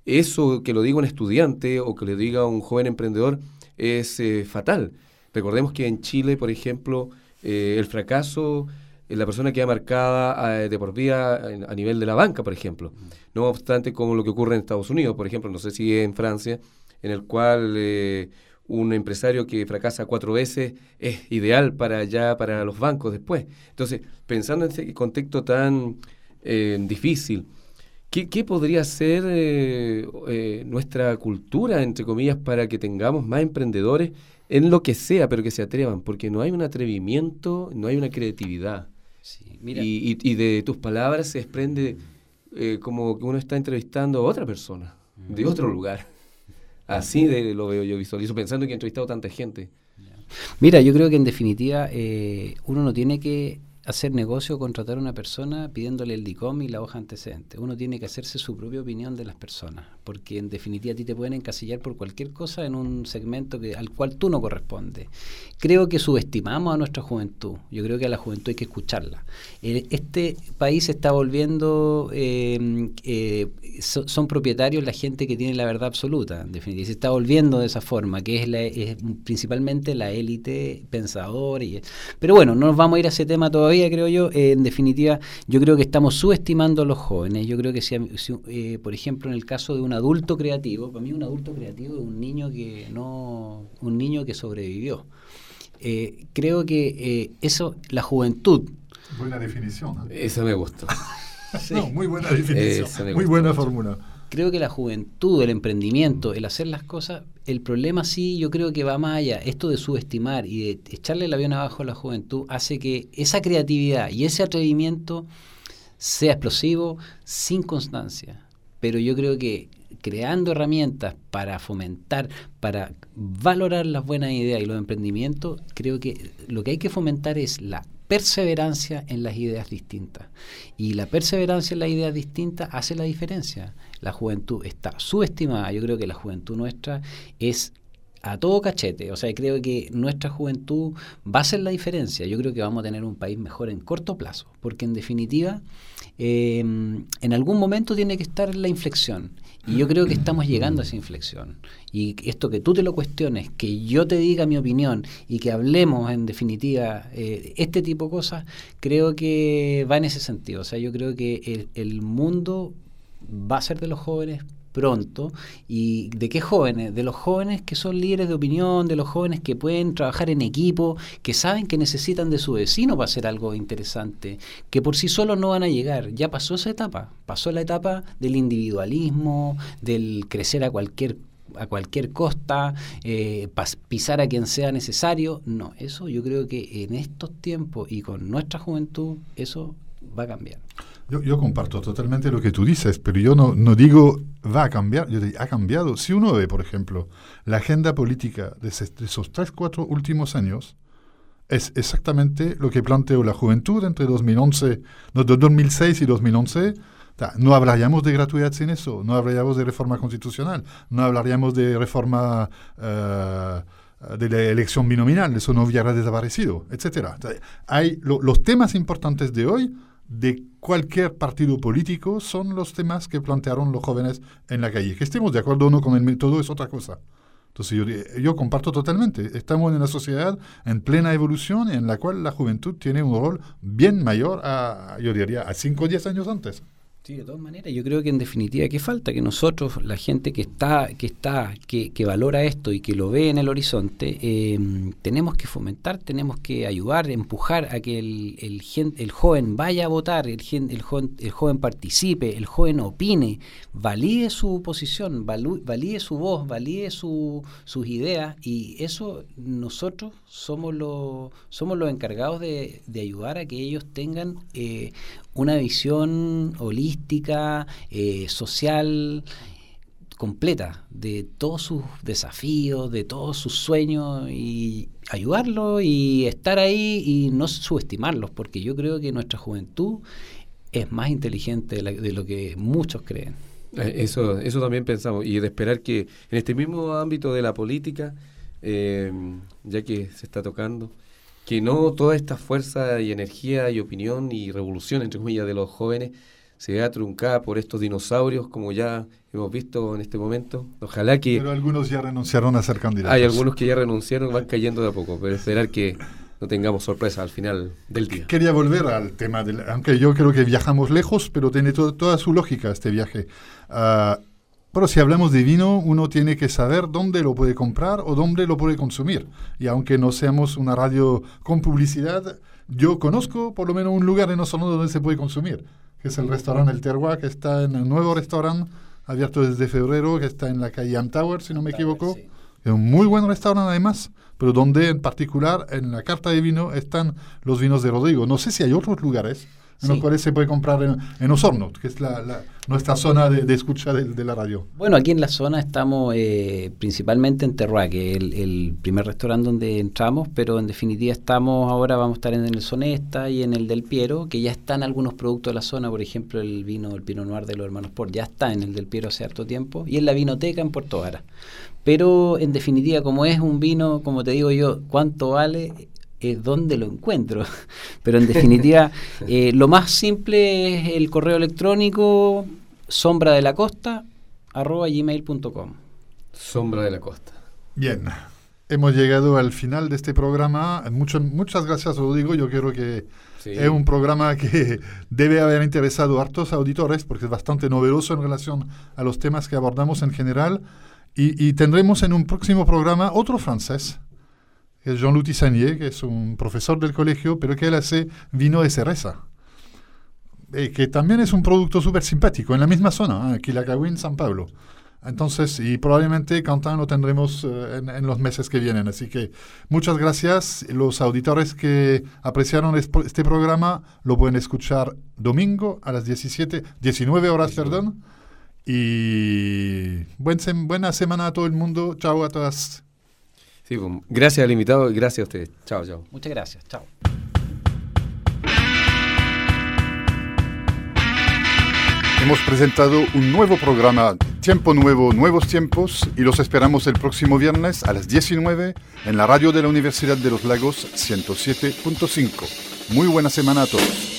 eso que lo diga un estudiante o que lo diga un joven emprendedor es eh, fatal. Recordemos que en Chile, por ejemplo, eh, el fracaso, eh, la persona queda marcada eh, de por vida a, a nivel de la banca, por ejemplo. No obstante, como lo que ocurre en Estados Unidos, por ejemplo, no sé si en Francia, en el cual eh, un empresario que fracasa cuatro veces es ideal para ya para los bancos después. Entonces, pensando en ese contexto tan eh, difícil, ¿qué, qué podría ser eh, eh, nuestra cultura, entre comillas, para que tengamos más emprendedores en lo que sea, pero que se atrevan? Porque no hay un atrevimiento, no hay una creatividad. Sí, mira. Y, y, y de tus palabras se desprende eh, como que uno está entrevistando a otra persona, de otro lugar. Así de, lo veo yo, visualizo, pensando que he entrevistado a tanta gente. Mira, yo creo que en definitiva eh, uno no tiene que hacer negocio o contratar a una persona pidiéndole el D I C O M y la hoja antecedente. Uno tiene que hacerse su propia opinión de las personas, porque en definitiva a ti te pueden encasillar por cualquier cosa en un segmento que, al cual tú no correspondes. Creo que subestimamos a nuestra juventud. Yo creo que a la juventud hay que escucharla. Eh, este país se está volviendo, eh, eh, so, son propietarios la gente que tiene la verdad absoluta, en definitiva. Se está volviendo de esa forma, que es, la, es principalmente la élite pensadora. Y, pero bueno, no nos vamos a ir a ese tema todavía, creo yo. Eh, en definitiva, yo creo que estamos subestimando a los jóvenes. Yo creo que si, si eh, por ejemplo, en el caso de un adulto creativo, para mí un adulto creativo es un niño que no, un niño que sobrevivió. Eh, creo que eh, eso, la juventud. Buena definición, ¿no? Esa me gustó. Sí. No, muy buena definición, muy gustó. Buena fórmula. Creo que la juventud, el emprendimiento, el hacer las cosas, el problema sí, yo creo que va más allá. Esto de subestimar y de echarle el avión abajo a la juventud hace que esa creatividad y ese atrevimiento sea explosivo sin constancia. Pero yo creo que creando herramientas para fomentar, para valorar las buenas ideas y los emprendimientos, creo que lo que hay que fomentar es la perseverancia en las ideas distintas. Y la perseverancia en las ideas distintas hace la diferencia. La juventud está subestimada. Yo creo que la juventud nuestra es a todo cachete. O sea, creo que nuestra juventud va a hacer la diferencia. Yo creo que vamos a tener un país mejor en corto plazo, porque en definitiva, eh, en algún momento tiene que estar la inflexión. Y yo creo que estamos llegando a esa inflexión. Y esto que tú te lo cuestiones, que yo te diga mi opinión y que hablemos en definitiva eh, este tipo de cosas, creo que va en ese sentido. O sea, yo creo que el, el mundo va a ser de los jóvenes pronto. ¿Y de qué jóvenes? De los jóvenes que son líderes de opinión, de los jóvenes que pueden trabajar en equipo, que saben que necesitan de su vecino para hacer algo interesante, que por sí solos no van a llegar. Ya pasó esa etapa, pasó la etapa del individualismo, del crecer a cualquier a cualquier costa, eh, pas, pisar a quien sea necesario. No, eso yo creo que en estos tiempos y con nuestra juventud, eso va a cambiar. Yo, yo comparto totalmente lo que tú dices, pero yo no, no digo va a cambiar, yo digo ha cambiado. Si uno ve, por ejemplo, la agenda política de, ese, de esos tres, cuatro últimos años, es exactamente lo que planteó la juventud entre dos mil once, no, de dos mil seis y dos mil once. No hablaríamos de gratuidad sin eso, no hablaríamos de reforma constitucional, no hablaríamos de reforma uh, de la elección binominal, eso no hubiera desaparecido, etcétera. Hay lo, los temas importantes de hoy, de cualquier partido político, son los temas que plantearon los jóvenes en la calle. Que estemos de acuerdo o no con el método es otra cosa. Entonces yo, yo comparto totalmente. Estamos en una sociedad en plena evolución en la cual la juventud tiene un rol bien mayor a, yo diría, a cinco o diez años antes. Sí, de todas maneras, yo creo que en definitiva, ¿qué falta? Que nosotros, la gente que está, que está, que, que valora esto y que lo ve en el horizonte, eh, tenemos que fomentar, tenemos que ayudar, empujar a que el, el, el joven vaya a votar, el, el, joven, el joven participe, el joven opine, valide su posición, valu, valide su voz, valide su, sus ideas, y eso nosotros somos los, somos los encargados de, de ayudar a que ellos tengan eh, una visión holística, eh, social, completa de todos sus desafíos, de todos sus sueños, y ayudarlos y estar ahí y no subestimarlos, porque yo creo que nuestra juventud es más inteligente de, la, de lo que muchos creen. Eso, eso también pensamos, y de esperar que en este mismo ámbito de la política, eh, ya que se está tocando, que no toda esta fuerza y energía y opinión y revolución, entre comillas, de los jóvenes se vea truncada por estos dinosaurios, como ya hemos visto en este momento. Ojalá que... Pero algunos ya renunciaron a ser candidatos. Hay algunos que ya renunciaron, van cayendo de a poco, pero esperar que no tengamos sorpresa al final del día. Quería volver al tema, del, aunque yo creo que viajamos lejos, pero tiene to- toda su lógica este viaje. Uh, pero si hablamos de vino, uno tiene que saber dónde lo puede comprar o dónde lo puede consumir. Y aunque no seamos una radio con publicidad, yo conozco por lo menos un lugar en Osorno donde se puede consumir, que es el restaurante El Terroir, que está en el nuevo restaurante, abierto desde febrero, que está en la calle Am Tower, si no me equivoco. Sí. Es un muy buen restaurante además, pero donde en particular en la carta de vino están los vinos de Rodrigo. No sé si hay otros lugares en sí. los cuales se puede comprar en, en Osorno, que es la, la, nuestra zona de, de escucha de, de la radio. Bueno, aquí en la zona estamos eh, principalmente en Terroir, que es el, el primer restaurante donde entramos, pero en definitiva estamos ahora, vamos a estar en el Sonesta y en el Del Piero, que ya están algunos productos de la zona, por ejemplo el vino, el Pinot Noir de los hermanos Port, ya está en el Del Piero hace harto tiempo, y en la Vinoteca en Puerto Vara. Pero en definitiva, como es un vino, como te digo yo, ¿cuánto vale? Es dónde lo encuentro. Pero en definitiva, eh, lo más simple es el correo electrónico sombra de la costa arroba gmail punto com. Sombra de la costa. Bien, hemos llegado al final de este programa. Mucho, muchas gracias, Rodrigo. Yo creo que sí. es un programa que debe haber interesado a hartos auditores porque es bastante novedoso en relación a los temas que abordamos en general. Y, y tendremos en un próximo programa otro francés, que es Jean-Loup Tissanier, que es un profesor del colegio, pero que él hace vino de cereza, eh, que también es un producto súper simpático, en la misma zona, ¿eh? Quilacagüín, San Pablo. Entonces, y probablemente Quentin lo tendremos uh, en, en los meses que vienen. Así que muchas gracias. Los auditores que apreciaron este, este programa lo pueden escuchar domingo a las diecisiete, diecinueve horas, perdón. Y buen sem- buena semana a todo el mundo. Chao a todas. Sí, pues, gracias al invitado y gracias a ustedes. Chao, chao. Muchas gracias. Chao. Hemos presentado un nuevo programa, Tiempo Nuevo, Nuevos Tiempos, y los esperamos el próximo viernes a las diecinueve en la radio de la Universidad de los Lagos ciento siete punto cinco. Muy buena semana a todos.